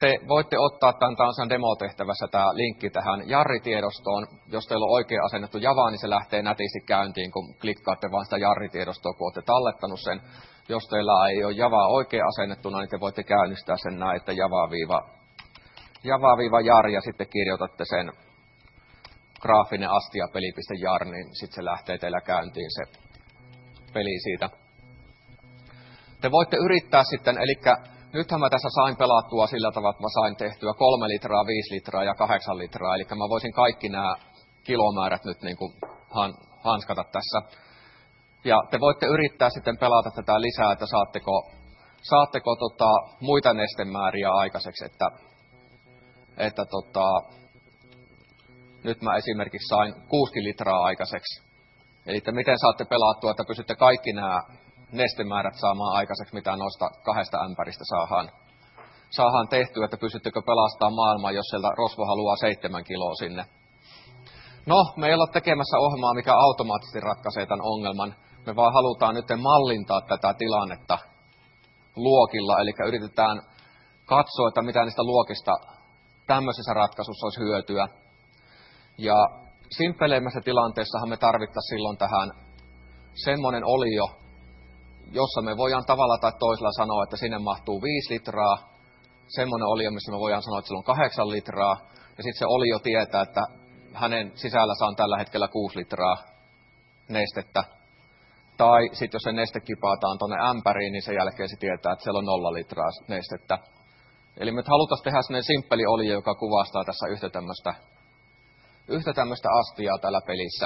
te voitte ottaa tämän Tansan demotehtävässä tämä linkki tähän Jarri-tiedostoon. Jos teillä on oikein asennettu Java, niin se lähtee nätisti käyntiin, kun klikkaatte vaan sitä Jarri-tiedostoa, kun olette tallettanut sen. Jos teillä ei ole Java oikein asennettuna, niin te voitte käynnistää sen näin, että Java-Java Java-jar ja sitten kirjoitatte sen graafinen astiapeli.jar, niin sitten se lähtee teillä käyntiin se peli siitä. Te voitte yrittää sitten, eli nythän mä tässä sain pelattua sillä tavalla, että mä sain tehtyä kolme litraa, viisi litraa ja kahdeksan litraa, eli mä voisin kaikki nämä kilomäärät nyt niin kuin hanskata tässä. Ja te voitte yrittää sitten pelata tätä lisää, että saatteko, saatteko tota, muita nestemääriä aikaiseksi, että, että tota, nyt mä esimerkiksi sain kuusi litraa aikaiseksi. Eli että miten saatte pelattua, että pysytte kaikki nämä nestemäärät saamaan aikaiseksi, mitä noista kahdesta ämpäristä saadaan, saadaan tehtyä, että pystyttekö pelastamaan maailmaa, jos sieltä rosvo haluaa seitsemän kiloa sinne. No, me ei olla tekemässä ohjelmaa, mikä automaattisesti ratkaisee tämän ongelman. Me vaan halutaan nyt mallintaa tätä tilannetta luokilla, eli yritetään katsoa, että mitä niistä luokista tämmöisessä ratkaisussa olisi hyötyä. Ja simpeleimmässä tilanteessahan me tarvittaisiin silloin tähän semmoinen olio, jossa me voidaan tavalla tai toisella sanoa, että sinne mahtuu viisi litraa, semmoinen olio, missä me voidaan sanoa, että sillä on kahdeksan litraa, ja sitten se olio tietää, että hänen sisällä on tällä hetkellä kuusi litraa nestettä. Tai sitten jos se neste kipaataan tuonne ämpäriin, niin sen jälkeen se tietää, että siellä on nolla litraa nestettä. Eli me halutaan tehdä sellainen simppeli olio, joka kuvastaa tässä yhtä tämmöistä yhtä tämmöistä astiaa tällä pelissä.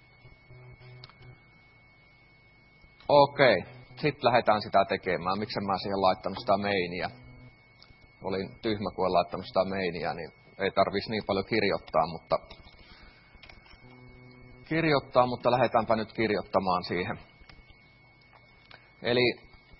Okei, sitten lähdetään sitä tekemään. Miksi mä siihen laittanut sitä meiniä? Olin tyhmä, kun en laittanut sitä meiniä, niin ei tarvitsisi niin paljon kirjoittaa, mutta kirjoittaa, mutta lähdetäänpä nyt kirjoittamaan siihen. Eli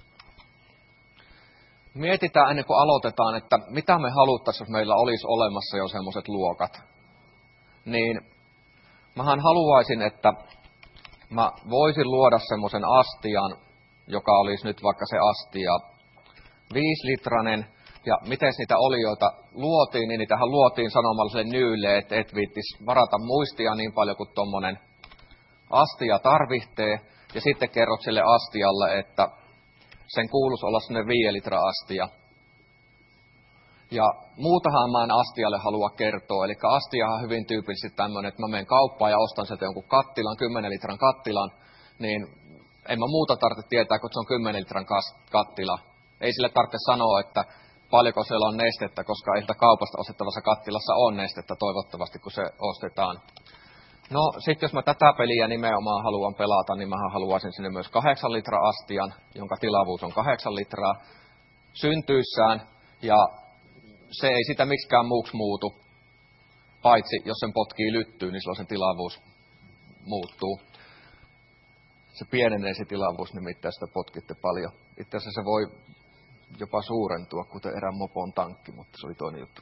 mietitään ennen kuin aloitetaan, että mitä me haluttaisiin, jos meillä olisi olemassa jo semmoiset luokat. Niin mähän haluaisin, että mä voisin luoda semmoisen astian, joka olisi nyt vaikka se astia viisilitrainen. Ja miten niitä olioita luotiin, niin niitähän luotiin sanomalla sille nyylle, että et viittis varata muistia niin paljon kuin tommonen astia tarvitsee. Ja sitten kerrot sille astialle, että sen kuuluisi olla semmoinen viiden litra astia. Ja muutahan mä en astialle halua kertoa. Eli astiahan on hyvin tyypillisesti tämmöinen, että mä menen kauppaan ja ostan sieltä jonkun kattilan, kymmenen litran kattilan, niin en mä muuta tarvitse tietää, kun se on kymmenen litran kattila. Ei sille tarvitse sanoa, että paljonko siellä on nestettä, koska ei sitä kaupasta ostettavassa kattilassa on nestettä toivottavasti, kun se ostetaan. No, sitten jos mä tätä peliä nimenomaan haluan pelata, niin mä haluaisin sinne myös kahdeksan litra astian, jonka tilavuus on kahdeksan litraa syntyissään, ja se ei sitä miksikään muuksi muutu, paitsi jos sen potkii lyttyyn, niin silloin sen tilavuus muuttuu. Se pienenee se tilavuus, nimittäin sitä potkitte paljon. Itse asiassa se voi jopa suurentua, kuten erään mopon tankki, mutta se oli toinen juttu.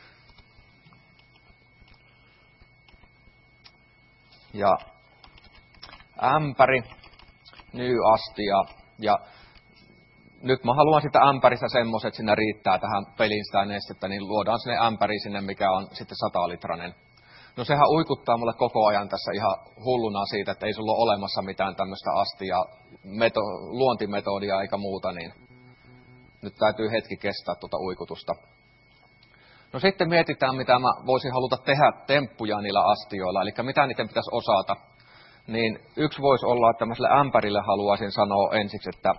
Ja ämpäri, nyastia, ja nyt mä haluan sitä ämpäristä semmoiset, että siinä riittää tähän peliin sitä nestettä, niin luodaan sinne ämpäri sinne, mikä on sitten satalitrainen. No sehän uikuttaa mulle koko ajan tässä ihan hulluna siitä, että ei sulla ole olemassa mitään tämmöistä astia, meto- luontimetodia eikä muuta, niin nyt täytyy hetki kestää tuota uikutusta. No sitten mietitään, mitä mä voisin haluta tehdä temppuja niillä astioilla, eli mitä niiden pitäisi osata. Niin yksi voisi olla, että tämmöiselle ämpärille haluaisin sanoa ensiksi, että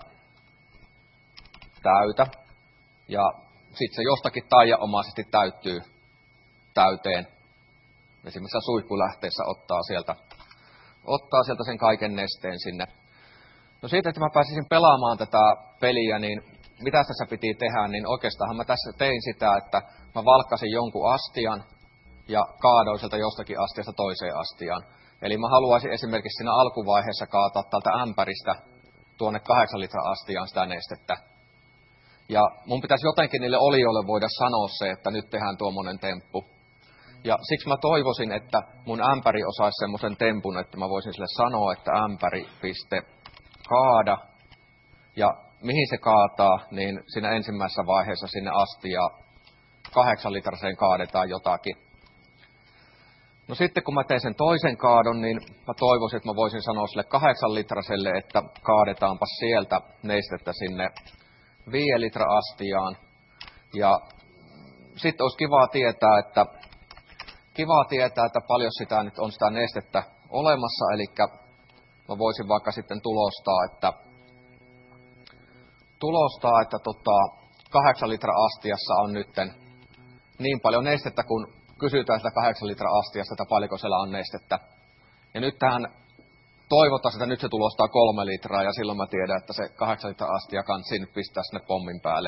täytä. Ja sitten se jostakin taianomaisesti täyttyy täyteen. Esimerkiksi suihkulähteessä ottaa sieltä, ottaa sieltä sen kaiken nesteen sinne. No siitä, että mä pääsisin pelaamaan tätä peliä, niin mitä tässä piti tehdä, niin oikeastaan mä tässä tein sitä, että mä valkkasin jonkun astian ja kaadoin sieltä jostakin astiasta toiseen astiaan. Eli mä haluaisin esimerkiksi siinä alkuvaiheessa kaataa tältä ämpäristä tuonne kahdeksan litran astiaan sitä nestettä. Ja mun pitäisi jotenkin niille olioille voida sanoa se, että nyt tehdään tuommoinen temppu. Ja siksi mä toivoisin, että mun ämpäri osaisi semmoisen tempun, että mä voisin sille sanoa, että ämpäri piste kaada. Ja mihin se kaataa, niin siinä ensimmäisessä vaiheessa sinne astia kahdeksan litraseen kaadetaan jotakin. No sitten kun mä teen sen toisen kaadon, niin mä toivoisin, että mä voisin sanoa sille kahdeksan litraselle, että kaadetaanpa sieltä nestettä sinne viiden litra astiaan. Ja sitten olisi kiva tietää, että kiva tietää, että paljon sitä nyt on sitä nestettä olemassa, eli mä voisin vaikka sitten tulostaa, että tulostaa, että tota, kahdeksan litra astiassa on nytten niin paljon nestettä, kun kysytään sitä kahdeksan litra astiasta, että paljonko siellä on nestettä. Ja nyt tähän toivotaan, että nyt se tulostaa kolme litraa, ja silloin mä tiedän, että se kahdeksan litra astia kansi nyt pistää sinne pommin päälle.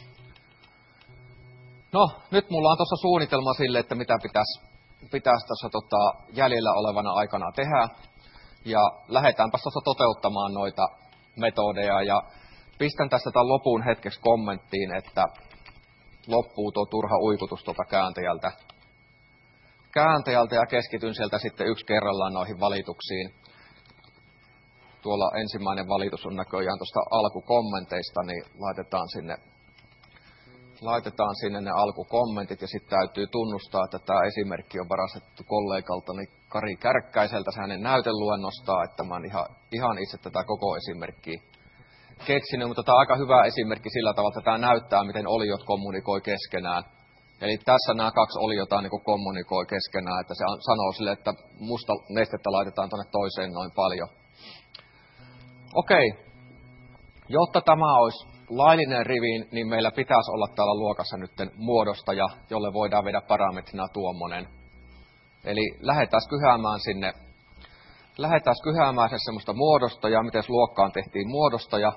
No, nyt mulla on tuossa suunnitelma sille, että mitä pitäisi pitäisi tuossa tota, jäljellä olevana aikana tehdä. Ja lähdetäänpä tuossa toteuttamaan noita metodeja. Ja pistän tässä tämän lopun hetkeksi kommenttiin, että loppuu tuo turha uikutus tuolta kääntäjältä. Kääntäjältä ja keskityn sieltä sitten yksi kerrallaan noihin valituksiin. Tuolla ensimmäinen valitus on näköjään tuosta alkukommenteista, niin laitetaan sinne Laitetaan sinne ne alkukommentit ja sitten täytyy tunnustaa, että tämä esimerkki on varastettu kollegaltani Kari Kärkkäiseltä hänen näyteluennostaan, että mä oon ihan, ihan itse tätä koko esimerkkiä keksinyt, mutta tämä on aika hyvä esimerkki sillä tavalla, että tämä näyttää, miten oliot kommunikoi keskenään. Eli tässä nämä kaksi oliota niin kuin kommunikoi keskenään, että se sanoo sille, että musta nestettä laitetaan tuonne toiseen noin paljon. Okei, jotta tämä olisi laillinen rivi, niin meillä pitäisi olla täällä luokassa nyt muodostaja, jolle voidaan viedä parametrina tuommoinen. Eli lähdetään kyhäämään sinne, lähdetään kyhäämään sinne semmoista muodostajaa, miten luokkaan tehtiin muodostaja.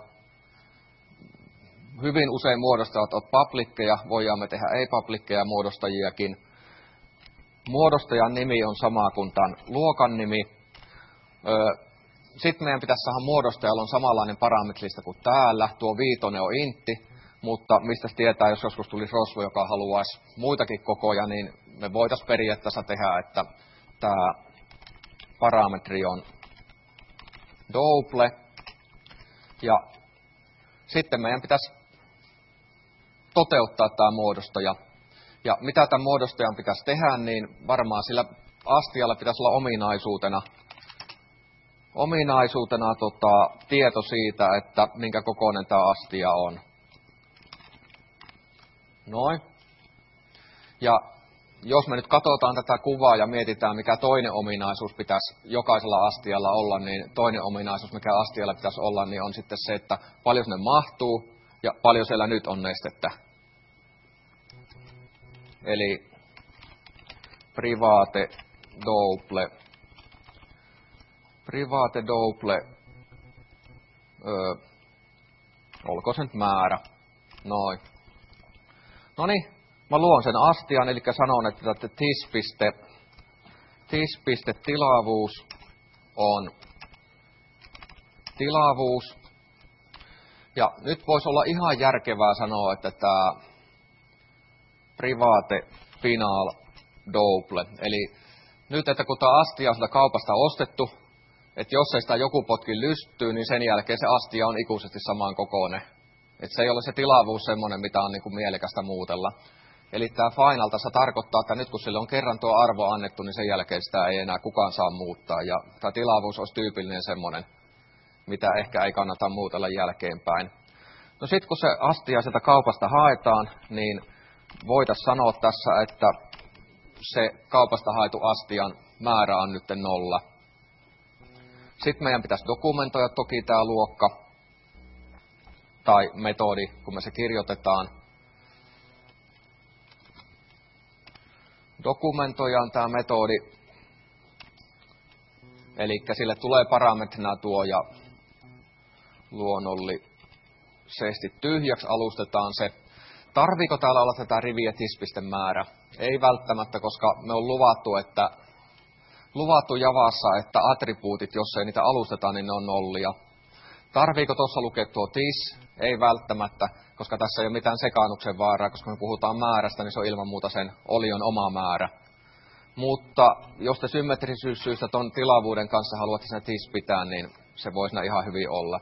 Hyvin usein muodostajat ovat publickeja, voidaan me tehdä ei-publickeja muodostajiakin. Muodostajan nimi on sama kuin tämän luokan nimi. Sitten meidän pitäisi saada muodostajalla on samanlainen parametrista kuin täällä. Tuo viitonen on intti, mutta mistä tietää, jos joskus tulisi rosvo, joka haluaisi muitakin kokoja, niin me voitaisiin periaatteessa tehdä, että tämä parametri on double. Ja sitten meidän pitäisi toteuttaa tämä muodostaja. Ja mitä tämän muodostajan pitäisi tehdä, niin varmaan sillä astialla pitäisi olla ominaisuutena, ominaisuutena tota, tieto siitä, että minkä kokoinen tämä astia on. Noin. Ja jos me nyt katsotaan tätä kuvaa ja mietitään, mikä toinen ominaisuus pitäisi jokaisella astialla olla, niin toinen ominaisuus, mikä astialla pitäisi olla, niin on sitten se, että paljon sinne mahtuu ja paljon siellä nyt on nestettä. Eli private double, private double, öö, olko se nyt määrä, noin. Noniin, mä luon sen astian, eli sanon, että tis-piste, tis-piste tilavuus on tilavuus. Ja nyt voisi olla ihan järkevää sanoa, että tämä private final double. Eli nyt, että kun tämä astia on sitä kaupasta ostettu, että jos ei sitä joku potki lystyy, niin sen jälkeen se astia on ikuisesti saman kokoinen. Että se ei ole se tilavuus semmoinen, mitä on niin kuin mielekästä muutella. Eli tämä final tässä tarkoittaa, että nyt kun sille on kerran tuo arvo annettu, niin sen jälkeen sitä ei enää kukaan saa muuttaa. Ja tämä tilavuus olisi tyypillinen semmoinen, mitä ehkä ei kannata muutella jälkeenpäin. No sitten kun se astia sieltä kaupasta haetaan, niin voitaisiin sanoa tässä, että se kaupasta haetu astian määrä on nyt nolla. Sitten meidän pitäisi dokumentoida toki tämä luokka tai metodi, kun me se kirjoitetaan. Dokumentoidaan tämä metodi, eli sille tulee parametrina tuo ja luonnollisesti tyhjäksi alustetaan se. Tarviiko täällä olla tätä riviä tispisten määrä? Ei välttämättä, koska me on luvattu, että luvattu Javassa, että attribuutit, jos ei niitä alusteta, niin ne on nollia. Tarviiko tuossa lukea tuo tis? Ei välttämättä, koska tässä ei ole mitään sekaannuksen vaaraa, koska me puhutaan määrästä, niin se on ilman muuta sen olion oma määrä. Mutta jos te symmetrisyyssyistä tuon tilavuuden kanssa haluatte sen tis pitää, niin se voisi ihan hyvin olla.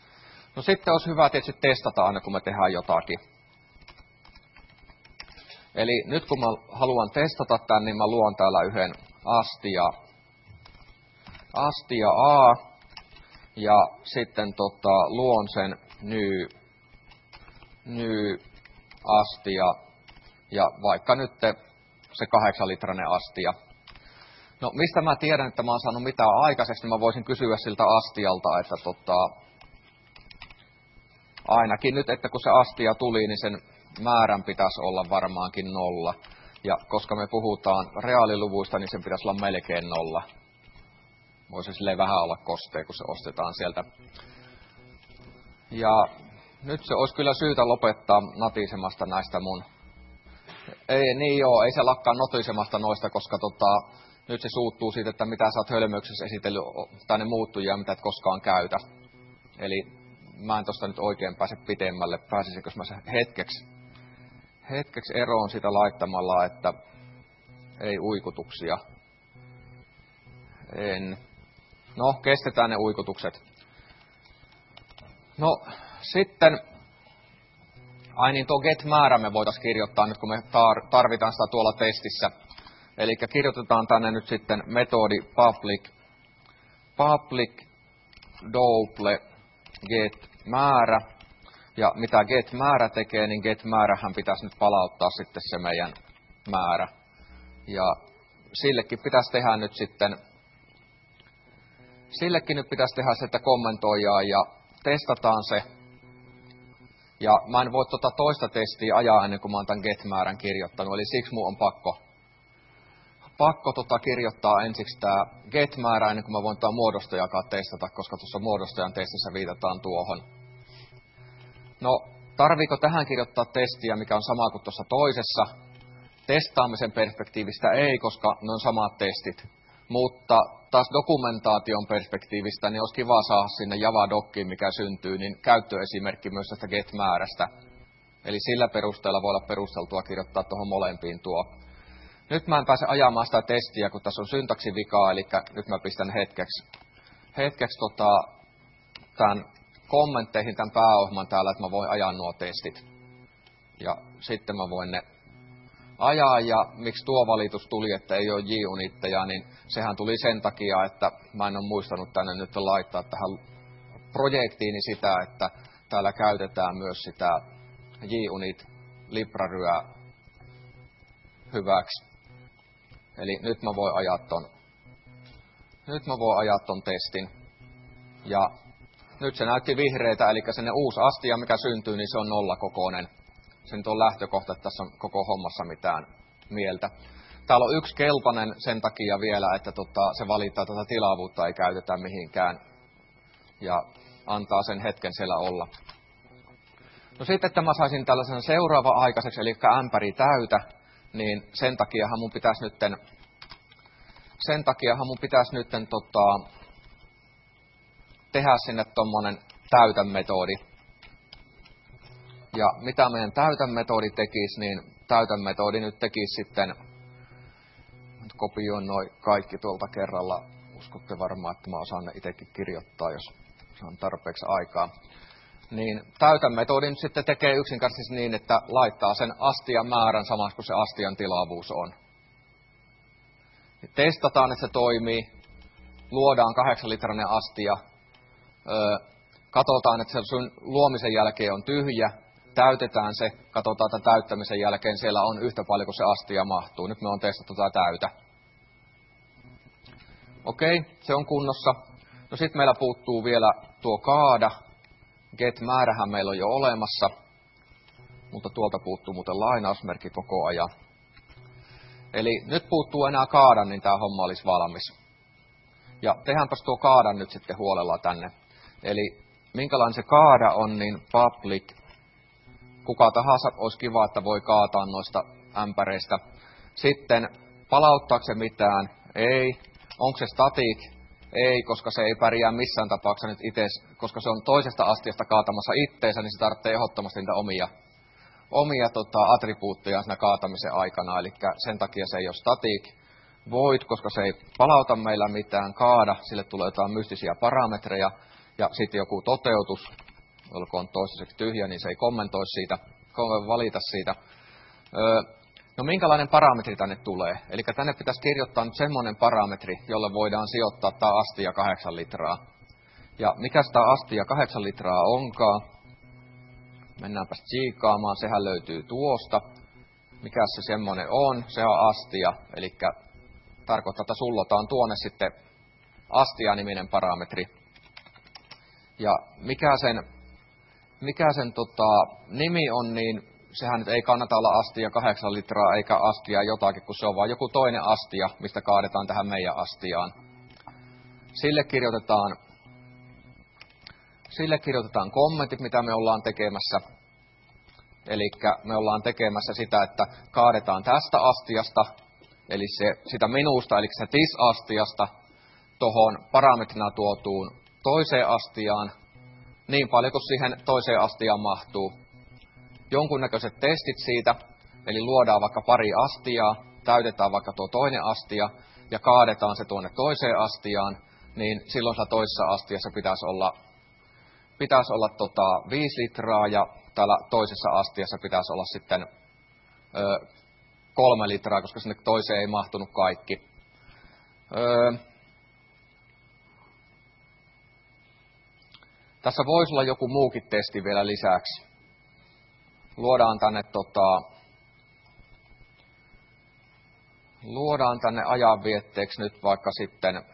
No sitten olisi hyvä tietysti testata aina, kun me tehdään jotakin. Eli nyt kun mä haluan testata tän, niin mä luon täällä yhden astia, astia A, ja sitten tota, luon sen new, new astia, ja vaikka nyt se kahdeksalitrainen astia. No mistä mä tiedän, että mä oon saanut mitään aikaiseksi, niin mä voisin kysyä siltä astialta, että tota, ainakin nyt, että kun se astia tuli, niin sen määrän pitäisi olla varmaankin nolla. Ja koska me puhutaan reaaliluvuista, niin sen pitäisi olla melkein nolla. Voisi silleen vähän olla kostea, kun se ostetaan sieltä. Ja nyt se olisi kyllä syytä lopettaa natisemasta näistä mun... Ei, niin joo, ei se lakkaa notisemasta noista, koska tota, nyt se suuttuu siitä, että mitä sä oot hölmöyksessä esitellyt, tai ne muuttujia, mitä et koskaan käytä. Eli mä en tosta nyt oikein pääse pitemmälle. Pääsisikö mä se hetkeksi, hetkeksi eroon sitä laittamalla, että ei uikutuksia. En. No, kestetään ne uikutukset. No, sitten, ai niin tuo get-määrä me voitaisiin kirjoittaa nyt, kun me tarvitaan sitä tuolla testissä. Eli kirjoitetaan tänne nyt sitten metodi public, public double get-määrä. Ja mitä get-määrä tekee, niin get-määrähän pitäisi nyt palauttaa sitten se meidän määrä. Ja sillekin pitäisi tehdä nyt sitten, sillekin nyt pitäisi tehdä se, että kommentoidaan ja testataan se. Ja mä en voi tuota toista testiä ajaa ennen kuin mä oon tämän get-määrän kirjoittanut, eli siksi mun on pakko, pakko tota kirjoittaa ensiksi tämä get-määrä ennen kuin mä voin tämän muodostajakaan testata, koska tuossa muodostajan testissä viitataan tuohon. No, tarviiko tähän kirjoittaa testiä, mikä on sama kuin tuossa toisessa? Testaamisen perspektiivistä ei, koska ne on samat testit. Mutta taas dokumentaation perspektiivistä, niin olisi kiva saada sinne Java-dokkiin, mikä syntyy, niin käyttöesimerkki myös tästä get-määrästä. Eli sillä perusteella voi olla perusteltua kirjoittaa tuohon molempiin tuo. Nyt mä en pääse ajamaan sitä testiä, kun tässä on syntaksivikaa, eli nyt mä pistän hetkeksi, hetkeksi tota, tämän kommentteihin tämän pääohjelman täällä, että mä voin ajaa nuo testit. Ja sitten mä voin ne ajaa, ja miksi tuo valitus tuli, että ei ole JUnitteja, niin sehän tuli sen takia, että mä en ole muistanut tänne nyt laittaa tähän projektiini sitä, että täällä käytetään myös sitä JUnit libraryä hyväksi. Eli nyt mä voin ajaa ton, nyt mä voin ajaa ton testin. Ja nyt se näytti vihreitä, eli se uusi astia, mikä syntyy, niin se on nollakokoinen. Se nyt on lähtökohta, että tässä on koko hommassa mitään mieltä. Täällä on yksi kelpainen sen takia vielä, että tota, se valittaa tätä tilavuutta, ei käytetä mihinkään. Ja antaa sen hetken siellä olla. No sitten, että mä saisin tällaisen seuraava aikaiseksi, eli ämpäri täytä, niin sen takiahan mun pitäisi nytten, sen takiahan mun pitäisi nytten tota, tehdä sinne tommonen täytä-metodi. Ja mitä meidän täytä-metodi tekisi, niin täytä-metodi nyt tekisi sitten, nyt kopioin noin kaikki tuolta kerralla, uskotte varmaan, että mä osaan ne itsekin kirjoittaa, jos saan tarpeeksi aikaa. Niin täytä-metodi nyt sitten tekee yksinkertaisesti niin, että laittaa sen astian määrän samaksi kuin se astian tilavuus on. Testataan, että se toimii, luodaan kahdeksalitrainen astia, öö, katsotaan, että se sun luomisen jälkeen on tyhjä, täytetään se, katsotaan, että täyttämisen jälkeen siellä on yhtä paljon kuin se astia mahtuu. Nyt me on testattu tämä täytä. Okei, se on kunnossa. No sitten meillä puuttuu vielä tuo kaada. Get-määrähän meillä on jo olemassa, mutta tuolta puuttuu muuten lainausmerkki koko ajan. Eli nyt puuttuu enää kaada, niin tämä homma olisi valmis. Ja tehdäänpäs tuo kaada nyt sitten huolella tänne. Eli minkälainen se kaada on, niin public. Kuka tahansa olisi kiva, että voi kaataa noista ämpäreistä. Sitten palauttaako se mitään? Ei. Onko se static? Ei, koska se ei pärjää missään tapauksessa nyt itse, koska se on toisesta astiasta kaatamassa itteensä, niin se tarvitsee ehdottomasti niitä omia, omia tota, attribuutteja siinä kaatamisen aikana. Eli sen takia se ei ole static. Void, koska se ei palauta meillä mitään. Kaada, sille tulee jotain mystisiä parametreja. Ja sitten joku toteutus, olkoon toistaiseksi tyhjä, niin se ei kommentoi siitä, valita siitä. Öö, No minkälainen parametri tänne tulee? Eli tänne pitäisi kirjoittaa nyt semmoinen parametri, jolle voidaan sijoittaa tämä astia kahdeksan litraa. Ja mikä tämä astia kahdeksan litraa onkaan? Mennäänpäs tsiikaamaan, sehän löytyy tuosta. Mikä se semmoinen on? Se on astia, eli tarkoittaa, että sullotaan tuonne sitten astia-niminen parametri. Ja mikä sen, mikä sen tota, nimi on, niin sehän nyt ei kannata olla astia kahdeksan litraa eikä astia jotakin, kun se on vaan joku toinen astia, mistä kaadetaan tähän meidän astiaan. Sille kirjoitetaan, sille kirjoitetaan kommentit, mitä me ollaan tekemässä. Eli me ollaan tekemässä sitä, että kaadetaan tästä astiasta, eli se, sitä minusta, eli se tis-astiasta, tuohon parametrina tuotuun toiseen astiaan, niin paljon kuin siihen toiseen astiaan mahtuu. Jonkunnäköiset testit siitä, eli luodaan vaikka pari astiaa, täytetään vaikka tuo toinen astia ja kaadetaan se tuonne toiseen astiaan, niin silloin sillä toisessa astiassa pitäisi olla, pitäisi olla tota viisi litraa ja täällä toisessa astiassa pitäisi olla sitten ö, kolme litraa, koska sinne toiseen ei mahtunut kaikki. Ö, tässä voisi olla joku muukin testi vielä lisäksi. Luodaan tänne, tota, luodaan tänne ajanvietteeksi nyt vaikka sitten,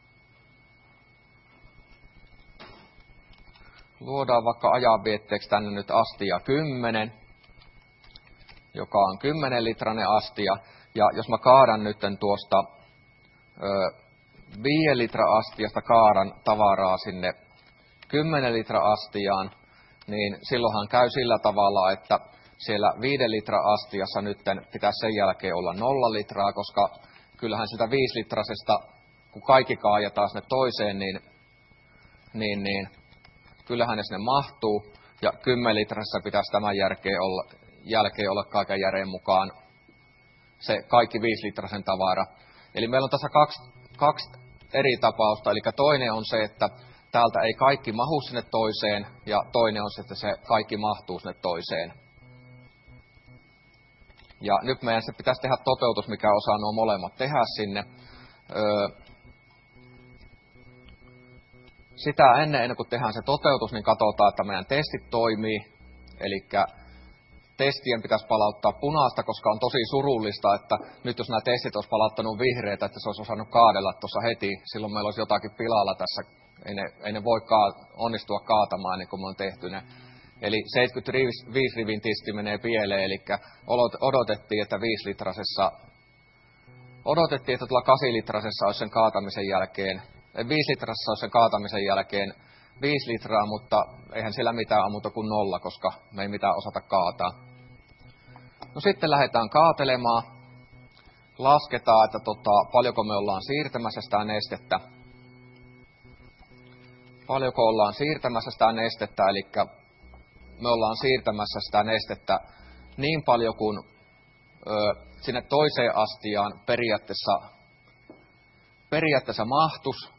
luodaan vaikka ajanvietteeksi tänne nyt astia kymmenen, joka on kymmenen litrainen astia. Ja jos mä kaadan nyt tuosta ö, viiden litra astiasta kaadan tavaraa sinne kymmenen litra astiaan, niin silloinhan käy sillä tavalla, että siellä viiden litra astiassa nyt pitäisi sen jälkeen olla nolla litraa, koska kyllähän sitä viisilitrasesta, kun kaikki kaajataan sinne toiseen, niin, niin, niin kyllähän ne sinne mahtuu. Ja kymmenen litrassa pitäisi tämän jälkeen olla, jälkeen olla kaiken järjen mukaan se kaikki viisilitrasen tavara. Eli meillä on tässä kaksi, kaksi eri tapausta. Eli toinen on se, että täältä ei kaikki mahu sinne toiseen, ja toinen on se, että se kaikki mahtuu sinne toiseen. Ja nyt meidän se pitäisi tehdä toteutus, mikä osaa nuo molemmat tehdä sinne. Öö, sitä ennen, ennen kuin tehdään se toteutus, niin katsotaan, että meidän testit toimii. Eli testien pitäisi palauttaa punaista, koska on tosi surullista, että nyt jos nämä testit olisi palauttanut vihreitä, että se olisi osannut kaadella tuossa heti, silloin meillä olisi jotakin pilalla tässä. Ei ne, ei ne voi kaa, onnistua kaatamaan niin kuin me on tehty ne. Eli seitsemänkymmentäviisi rivin tisti menee pieleen, eli odotettiin, että viisi litrasessa, odotettiin, että tuolla kahdeksan litrasessa olisi sen kaatamisen jälkeen, viisi litrassa olisi sen kaatamisen jälkeen viisi litraa, mutta eihän siellä mitään ole muuta kuin nolla, koska me ei mitään osata kaataa. No sitten lähdetään kaatelemaan, lasketaan, että tota, paljonko me ollaan siirtämässä sitä nestettä. Paljonko ollaan siirtämässä sitä nestettä, eli me ollaan siirtämässä sitä nestettä niin paljon kuin ö, sinne toiseen astiaan periaatteessa, periaatteessa mahtus.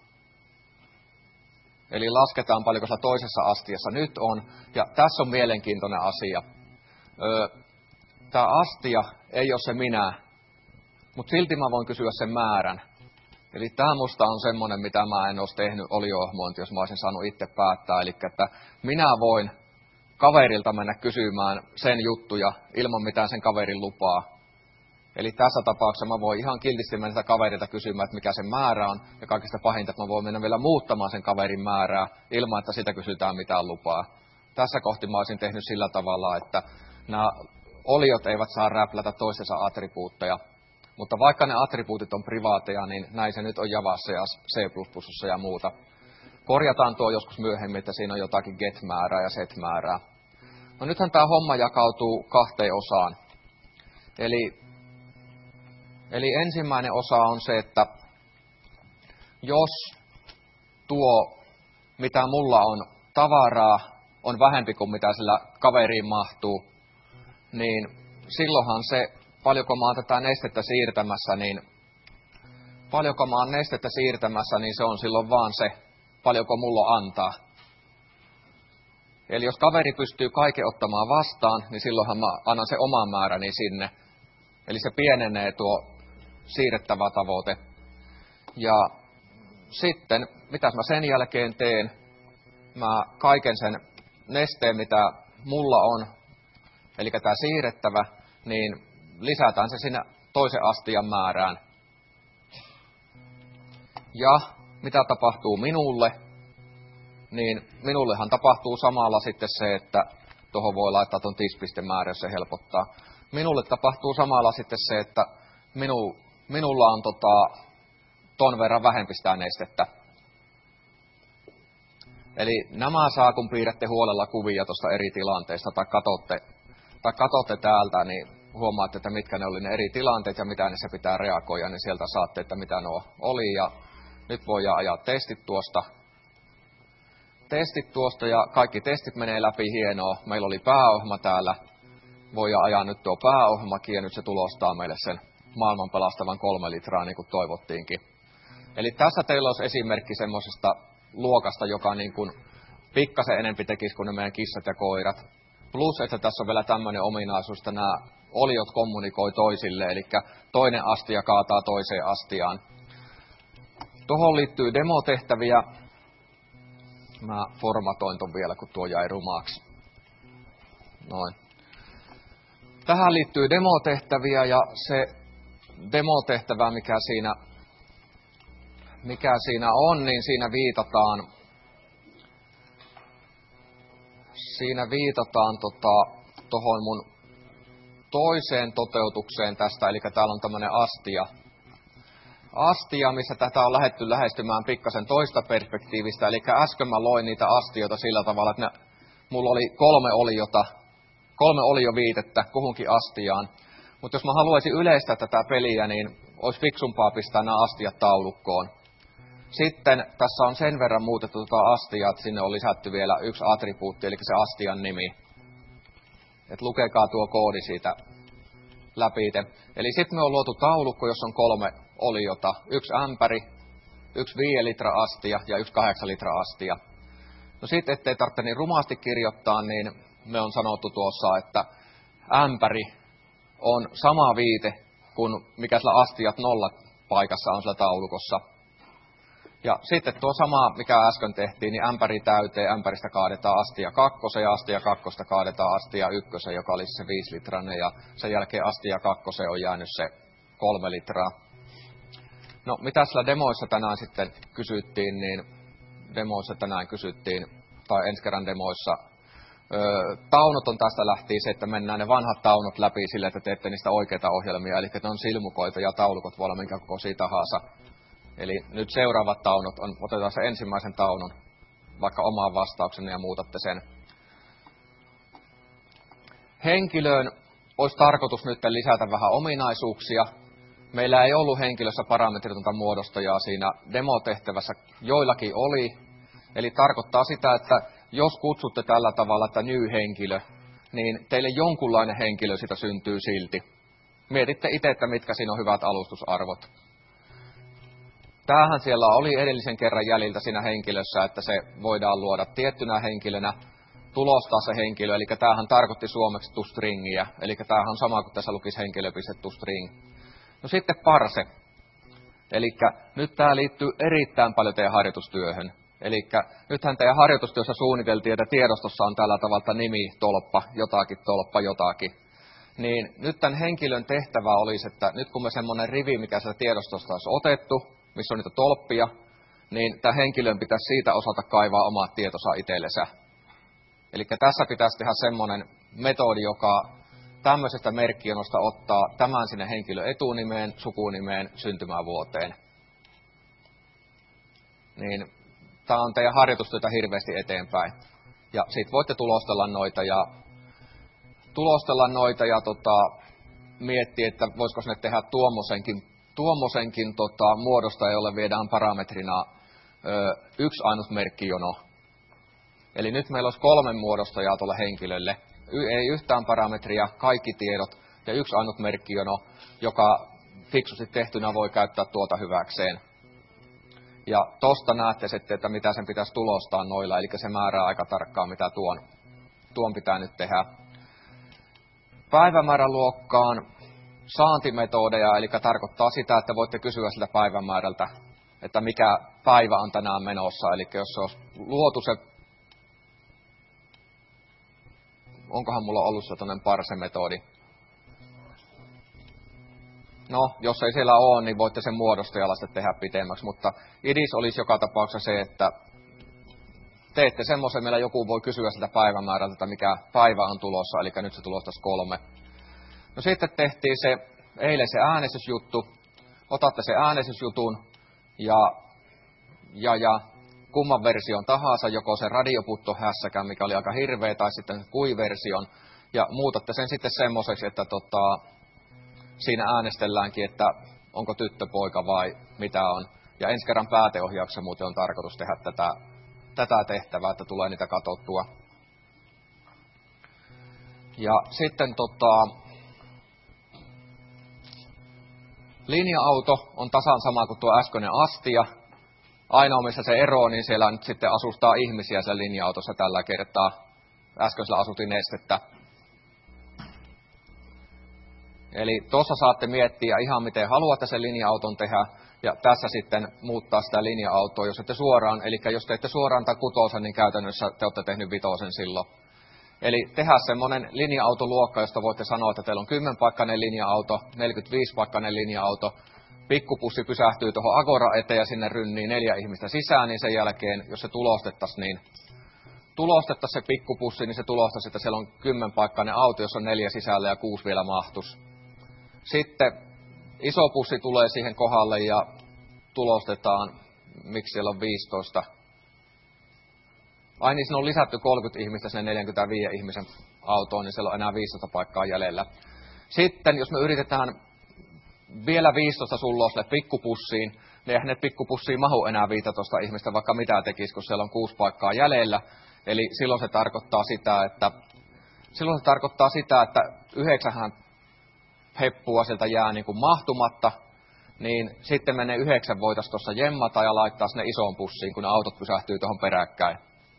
Eli lasketaan paljonko se toisessa astiassa nyt on. Ja tässä on mielenkiintoinen asia. Tämä astia ei ole se minä, mutta silti mä voin kysyä sen määrän. Eli tämä musta on semmoinen, mitä mä en olisi tehnyt oliohmointi, jos mä olisin saanut itse päättää. Eli että minä voin kaverilta mennä kysymään sen juttuja ilman mitään sen kaverin lupaa. Eli tässä tapauksessa mä voin ihan kiltisti mennä sitä kaverilta kysymään, että mikä sen määrä on. Ja kaikista pahinta, että mä voin mennä vielä muuttamaan sen kaverin määrää ilman, että sitä kysytään mitään lupaa. Tässä kohti mä olisin tehnyt sillä tavalla, että nämä oliot eivät saa räplätä toistensa attribuutteja. Mutta vaikka ne attribuutit on privaateja, niin näin se nyt on Javassa ja C plus plus ja muuta. Korjataan tuo joskus myöhemmin, että siinä on jotakin get-määrää ja set-määrää. No nythän tämä homma jakautuu kahteen osaan. Eli Eli ensimmäinen osa on se, että jos tuo, mitä mulla on tavaraa, on vähempi kuin mitä sillä kaveriin mahtuu, niin silloinhan se, paljonko mä oon tätä nestettä siirtämässä, niin paljonko mä oon nestettä siirtämässä, niin se on silloin vaan se, paljonko mulla antaa. Eli jos kaveri pystyy kaiken ottamaan vastaan, niin silloinhan mä annan se oman määräni sinne. Eli se pienenee tuo siirrettävä tavoite. Ja sitten, mitä mä sen jälkeen teen? Mä kaiken sen nesteen, mitä mulla on, eli tämä siirrettävä, niin lisätään se sinne toisen astian määrään. Ja mitä tapahtuu minulle? Niin minullehan tapahtuu samalla sitten se, että tuohon voi laittaa tuon tispistemäärä, jos se helpottaa. Minulle tapahtuu samalla sitten se, että minu, minulla on tota, ton verran vähempi sitä nestettä. Eli nämä saa, kun piirrätte huolella kuvia tuosta eri tilanteista tai katsotte, tai katsotte täältä, niin huomaatte, että mitkä ne oli ne eri tilanteet ja mitä niissä pitää reagoida, niin sieltä saatte, että mitä nuo oli. Ja nyt voidaan ajaa testit tuosta. Testit tuosta ja kaikki testit menee läpi hienoa. Meillä oli pääohjelma täällä. Voidaan ajaa nyt tuo pääohjelmakin ja nyt se tulostaa meille sen maailman pelastavan kolme litraa, niin kuin toivottiinkin. Eli tässä teillä olisi esimerkki semmoisesta luokasta, joka niin kuin pikkasen enempi tekisi kuin ne meidän kissat ja koirat. Plus, että tässä on vielä tämmöinen ominaisuus, että nämä oliot kommunikoi toisille, eli toinen astia kaataa toiseen astiaan. Tuohon liittyy demotehtäviä. Mä formatoin ton vielä, kun tuo jäi rumaaksi. Noin. Tähän liittyy demotehtäviä ja se demotehtävä, mikä siinä, mikä siinä on, niin siinä viitataan, siinä viitataan tota, tohon mun toiseen toteutukseen tästä, eli täällä on tämmönen astia. Astia, missä tätä on lähdetty lähestymään pikkasen toista perspektiivistä, eli äsken mä loin niitä astioita sillä tavalla, että ne, mulla oli kolme oliota, kolme olioviitettä kuhunkin astiaan. Mutta jos mä haluaisin yleistää tätä peliä, niin olisi fiksumpaa pistää nämä astiat taulukkoon. Sitten tässä on sen verran muutettu tuota astiaa, että sinne on lisätty vielä yksi attribuutti, eli se astian nimi. Et lukekaa tuo koodi siitä läpi. Eli sitten me on luotu taulukko, jossa on kolme oliota. Yksi ämpäri, yksi viiden litra astia ja yksi kahdeksan litra astia. No sitten, ettei tarvitse niin rumasti kirjoittaa, niin me on sanottu tuossa, että ämpäri on sama viite kuin mikä sillä astiat nolla paikassa on sillä taulukossa. Ja sitten tuo sama, mikä äsken tehtiin, niin ämpäri täyteen, ämpäristä kaadetaan astia kakkosen ja astia kakkosta kaadetaan astia ykkösen, joka olisi se viisi litrainen, ja sen jälkeen astia kakkosen on jäänyt se kolme litraa. No, mitä sillä demoissa tänään sitten kysyttiin, niin demoissa tänään kysyttiin, tai ensi kerran demoissa, öö, taunot on tästä lähtien se, että mennään ne vanhat taunot läpi sille, että teette niistä oikeita ohjelmia, eli ne on silmukoita ja taulukot voi olla minkä kokoisia tahansa. Eli nyt seuraavat taunot on, otetaan se ensimmäisen taunun, vaikka omaan vastauksenne ja muutatte sen. Henkilöön olisi tarkoitus nyt lisätä vähän ominaisuuksia. Meillä ei ollut henkilössä parametritonta muodostajaa siinä demotehtävässä, joillakin oli. Eli tarkoittaa sitä, että jos kutsutte tällä tavalla, että new-henkilö, niin teille jonkunlainen henkilö sitä syntyy silti. Mietitte itse, että mitkä siinä on hyvät alustusarvot. Tämähän siellä oli edellisen kerran jäljiltä siinä henkilössä, että se voidaan luoda tiettynä henkilönä, tulostaa se henkilö, eli tämähän tarkoitti suomeksi toStringiä, eli tämähän on sama kuin tässä lukisi henkilö.toString. No sitten parse, eli nyt tämä liittyy erittäin paljon teidän harjoitustyöhön. Eli nythän teidän harjoitustyössä suunniteltiin, että tiedostossa on tällä tavalla nimi, tolppa, jotakin, tolppa, jotakin. Niin nyt tämän henkilön tehtävä olisi, että nyt kun me semmoinen rivi, mikä sieltä tiedostosta olisi otettu, missä on niitä tolppia, niin tämän henkilön pitäisi siitä osata kaivaa omat tietonsa itsellensä. Eli tässä pitäisi tehdä semmoinen metodi, joka tämmöisestä merkkionosta ottaa tämän sinne henkilön etunimeen, sukunimeen, syntymävuoteen. Niin tämä on teidän harjoitustyötä hirveästi eteenpäin. Ja sitten voitte tulostella noita ja, tulostella noita ja tota, miettiä, että voisiko sinne tehdä tuommoisenkin Tuommoisenkin tota, muodosta, jolle viedään parametrina ö, yksi ainut merkkijono. Eli nyt meillä olisi kolme muodostajaa tuolle henkilölle. Y- ei yhtään parametria, kaikki tiedot ja yksi ainut merkkijono, joka fiksusti tehtynä voi käyttää tuota hyväkseen. Ja tosta näette sitten, että mitä sen pitäisi tulostaa noilla, eli se määrää aika tarkkaan, mitä tuon, tuon pitää nyt tehdä. Päivämääräluokkaan saantimetodeja, eli tarkoittaa sitä, että voitte kysyä siltä päivämäärältä, että mikä päivä on tänään menossa. Eli jos se olisi luotu se, onkohan mulla ollut se toinen parse-metodi. No, jos ei siellä ole, niin voitte sen muodostajalla sitten tehdä pitemmäksi, mutta idis olisi joka tapauksessa se, että teette semmoisen, millä joku voi kysyä sitä päivämäärältä, että mikä päivä on tulossa, eli nyt se tulossa kolme. No sitten tehtiin se, eilen se äänestysjuttu, otatte se äänestysjutun ja, ja, ja kumman version tahansa, joko se radioputtohässäkän, mikä oli aika hirveä, tai sitten kui-version, ja muutatte sen sitten semmoiseksi, että tota, siinä äänestelläänkin, että onko tyttö, poika vai mitä on. Ja ensi kerran pääteohjauksessa muuten on tarkoitus tehdä tätä, tätä tehtävää, että tulee niitä katsottua. Ja sitten tota, linja-auto on tasan sama kuin tuo äskeinen Astia. Ainoa, missä se ero, niin siellä nyt sitten asustaa ihmisiä siellä linja-autossa tällä kertaa. Äskeisellä asutin nestettä. Eli tuossa saatte miettiä ihan miten haluatte sen linja-auton tehdä. Ja tässä sitten muuttaa sitä linja-autoa, jos ette suoraan. Eli jos teette suoraan tai kutosen, niin käytännössä te olette tehnyt vitosen silloin. Eli tehdä semmoinen linja-autoluokka, josta voitte sanoa, että teillä on kymmenpaikkainen linja-auto, neljäkymmentäviisipaikkainen linja-auto. Pikkupussi pysähtyy tuohon Agora eteen ja sinne rynnii neljä ihmistä sisään, niin sen jälkeen, jos se tulostettaisiin, niin tulostettaisiin se pikkupussi, niin se tulostaisi, että siellä on kymmenpaikkainen auto, jossa on neljä sisällä ja kuusi vielä mahtus. Sitten iso pussi tulee siihen kohdalle ja tulostetaan, miksi siellä on viisitoista. Ai niin, siinä on lisätty kolmekymmentä ihmistä sinne neljäkymmentäviisi ihmisen autoon, niin siellä on enää viisitoista paikkaa jäljellä. Sitten, jos me yritetään vielä viisitoista sulloa sille pikkupussiin, niin eihän ne pikkupussiin mahu enää viisitoista ihmistä, vaikka mitä tekisi, kun siellä on kuusi paikkaa jäljellä. Eli silloin se tarkoittaa sitä, että, silloin se tarkoittaa sitä, että yhdeksänhän heppua sieltä jää niin kuin mahtumatta, niin sitten me ne yhdeksän voitaisiin tuossa jemmata ja laittaa sinne isoon pussiin, kun ne autot pysähtyy tuohon peräkkäin.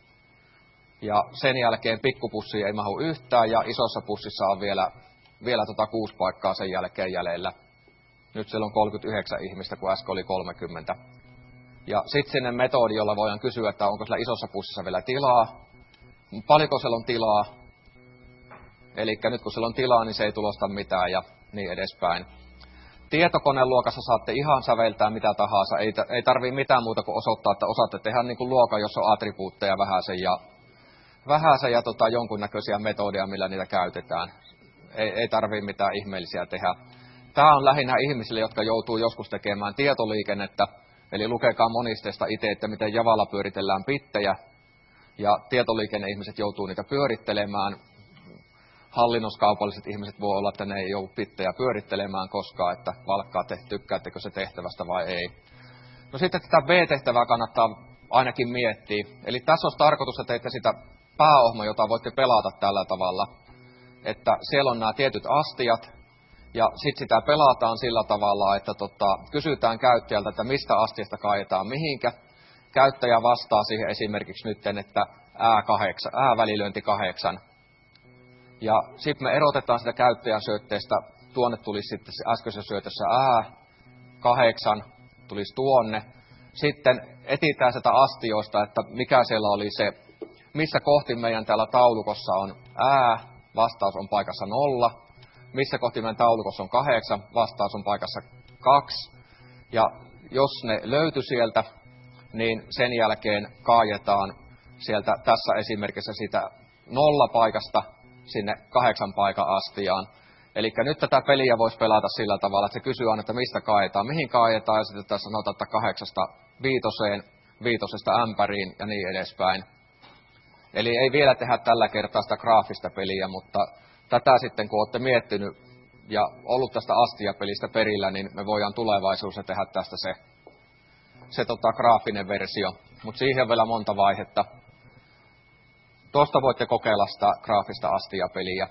Ja sen jälkeen pikkupussiin ei mahu yhtään ja isossa pussissa on vielä, vielä tota kuusi paikkaa sen jälkeen jäljellä. Nyt siellä on kolmekymmentäyhdeksän ihmistä, kun äsken oli kolmekymmentä. Ja sitten sinne metodi, jolla voidaan kysyä, että onko siellä isossa pussissa vielä tilaa. Paljonko siellä on tilaa. Eli nyt kun siellä on tilaa, niin se ei tulosta mitään ja niin edespäin. Tietokoneluokassa saatte ihan säveltää mitä tahansa. Ei, ei tarvitse mitään muuta kuin osoittaa, että osaatte tehdä niin kuin luokan, jossa on attribuutteja vähäsen ja, vähäsen ja tota, jonkunnäköisiä metodeja, millä niitä käytetään. Ei, ei tarvitse mitään ihmeellisiä tehdä. Tämä on lähinnä ihmisille, jotka joutuu joskus tekemään tietoliikennettä. Eli lukekaa monisteesta itse, että miten Javalla pyöritellään bittejä. Ja tietoliikenneihmiset joutuu niitä pyörittelemään. Hallinnoskaupalliset ihmiset voi olla, että ne ei joudu bittejä pyörittelemään koskaan, että valkkaatte, tykkäättekö se tehtävästä vai ei. No sitten tätä B-tehtävää kannattaa ainakin miettiä. Eli tässä olisi tarkoitus, että teitte sitä pääohjelmaa, jota voitte pelata tällä tavalla. Että siellä on nämä tietyt astiat, ja sitten sitä pelataan sillä tavalla, että tota, kysytään käyttäjältä, että mistä astiasta kaietaan mihinkä. Käyttäjä vastaa siihen esimerkiksi nyt, että ää kahdeksan, ää-välilöinti kahdeksan. Ja sitten me erotetaan sitä käyttäjän syötteestä, tuonne tulisi sitten äskeisessä syötössä ää kahdeksan, tulisi tuonne. Sitten etsitään sitä astioista, että mikä siellä oli se, missä kohti meidän täällä taulukossa on ää, vastaus on paikassa nolla. Missä kohti meidän taulukossa on kahdeksan, vastaus on paikassa kaksi. Ja jos ne löytyi sieltä, niin sen jälkeen kaajetaan sieltä tässä esimerkissä sitä nolla paikasta sinne kahdeksan paikan astiaan. Eli nyt tätä peliä voisi pelata sillä tavalla, että se kysyy aina, että mistä kaajetaan, mihin kaajetaan, ja sitten tässä sanotaan, että kahdeksasta viitoseen, viitosesta ämpäriin ja niin edespäin. Eli ei vielä tehdä tällä kertaa sitä graafista peliä, mutta tätä sitten, kun olette miettinyt ja ollut tästä Astia-pelistä perillä, niin me voidaan tulevaisuudessa tehdä tästä se, se tota, graafinen versio. Mutta siihen on vielä monta vaihetta. Tuosta voitte kokeilla sitä graafista Astia-peliä.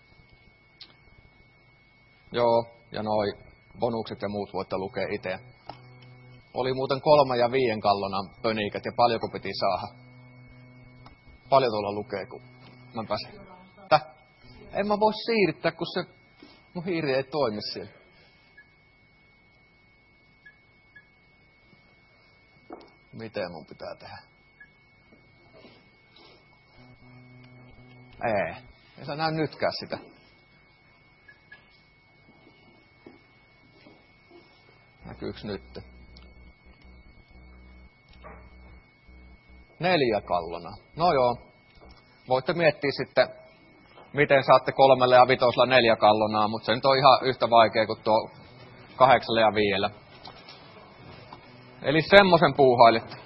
Joo, ja noi bonukset ja muut voitte lukea itse. Oli muuten kolme ja viien kallonan pönikät ja paljonko piti saada. Paljon tuolla lukee, kun mä pääsen. Täh? En mä voi siirtää, kun se Mun hiiri ei toimi siellä. Miten mun pitää tehdä? Ei. Ei sä näy nytkään sitä. Näkyyks nyt? Neljä kallona. No joo. Voitte miettiä sitten, miten saatte kolmella ja vitosella neljä kallonaa, mutta se nyt on ihan yhtä vaikea kuin tuo kahdeksalla ja viidellä. Eli semmosen puuhailette.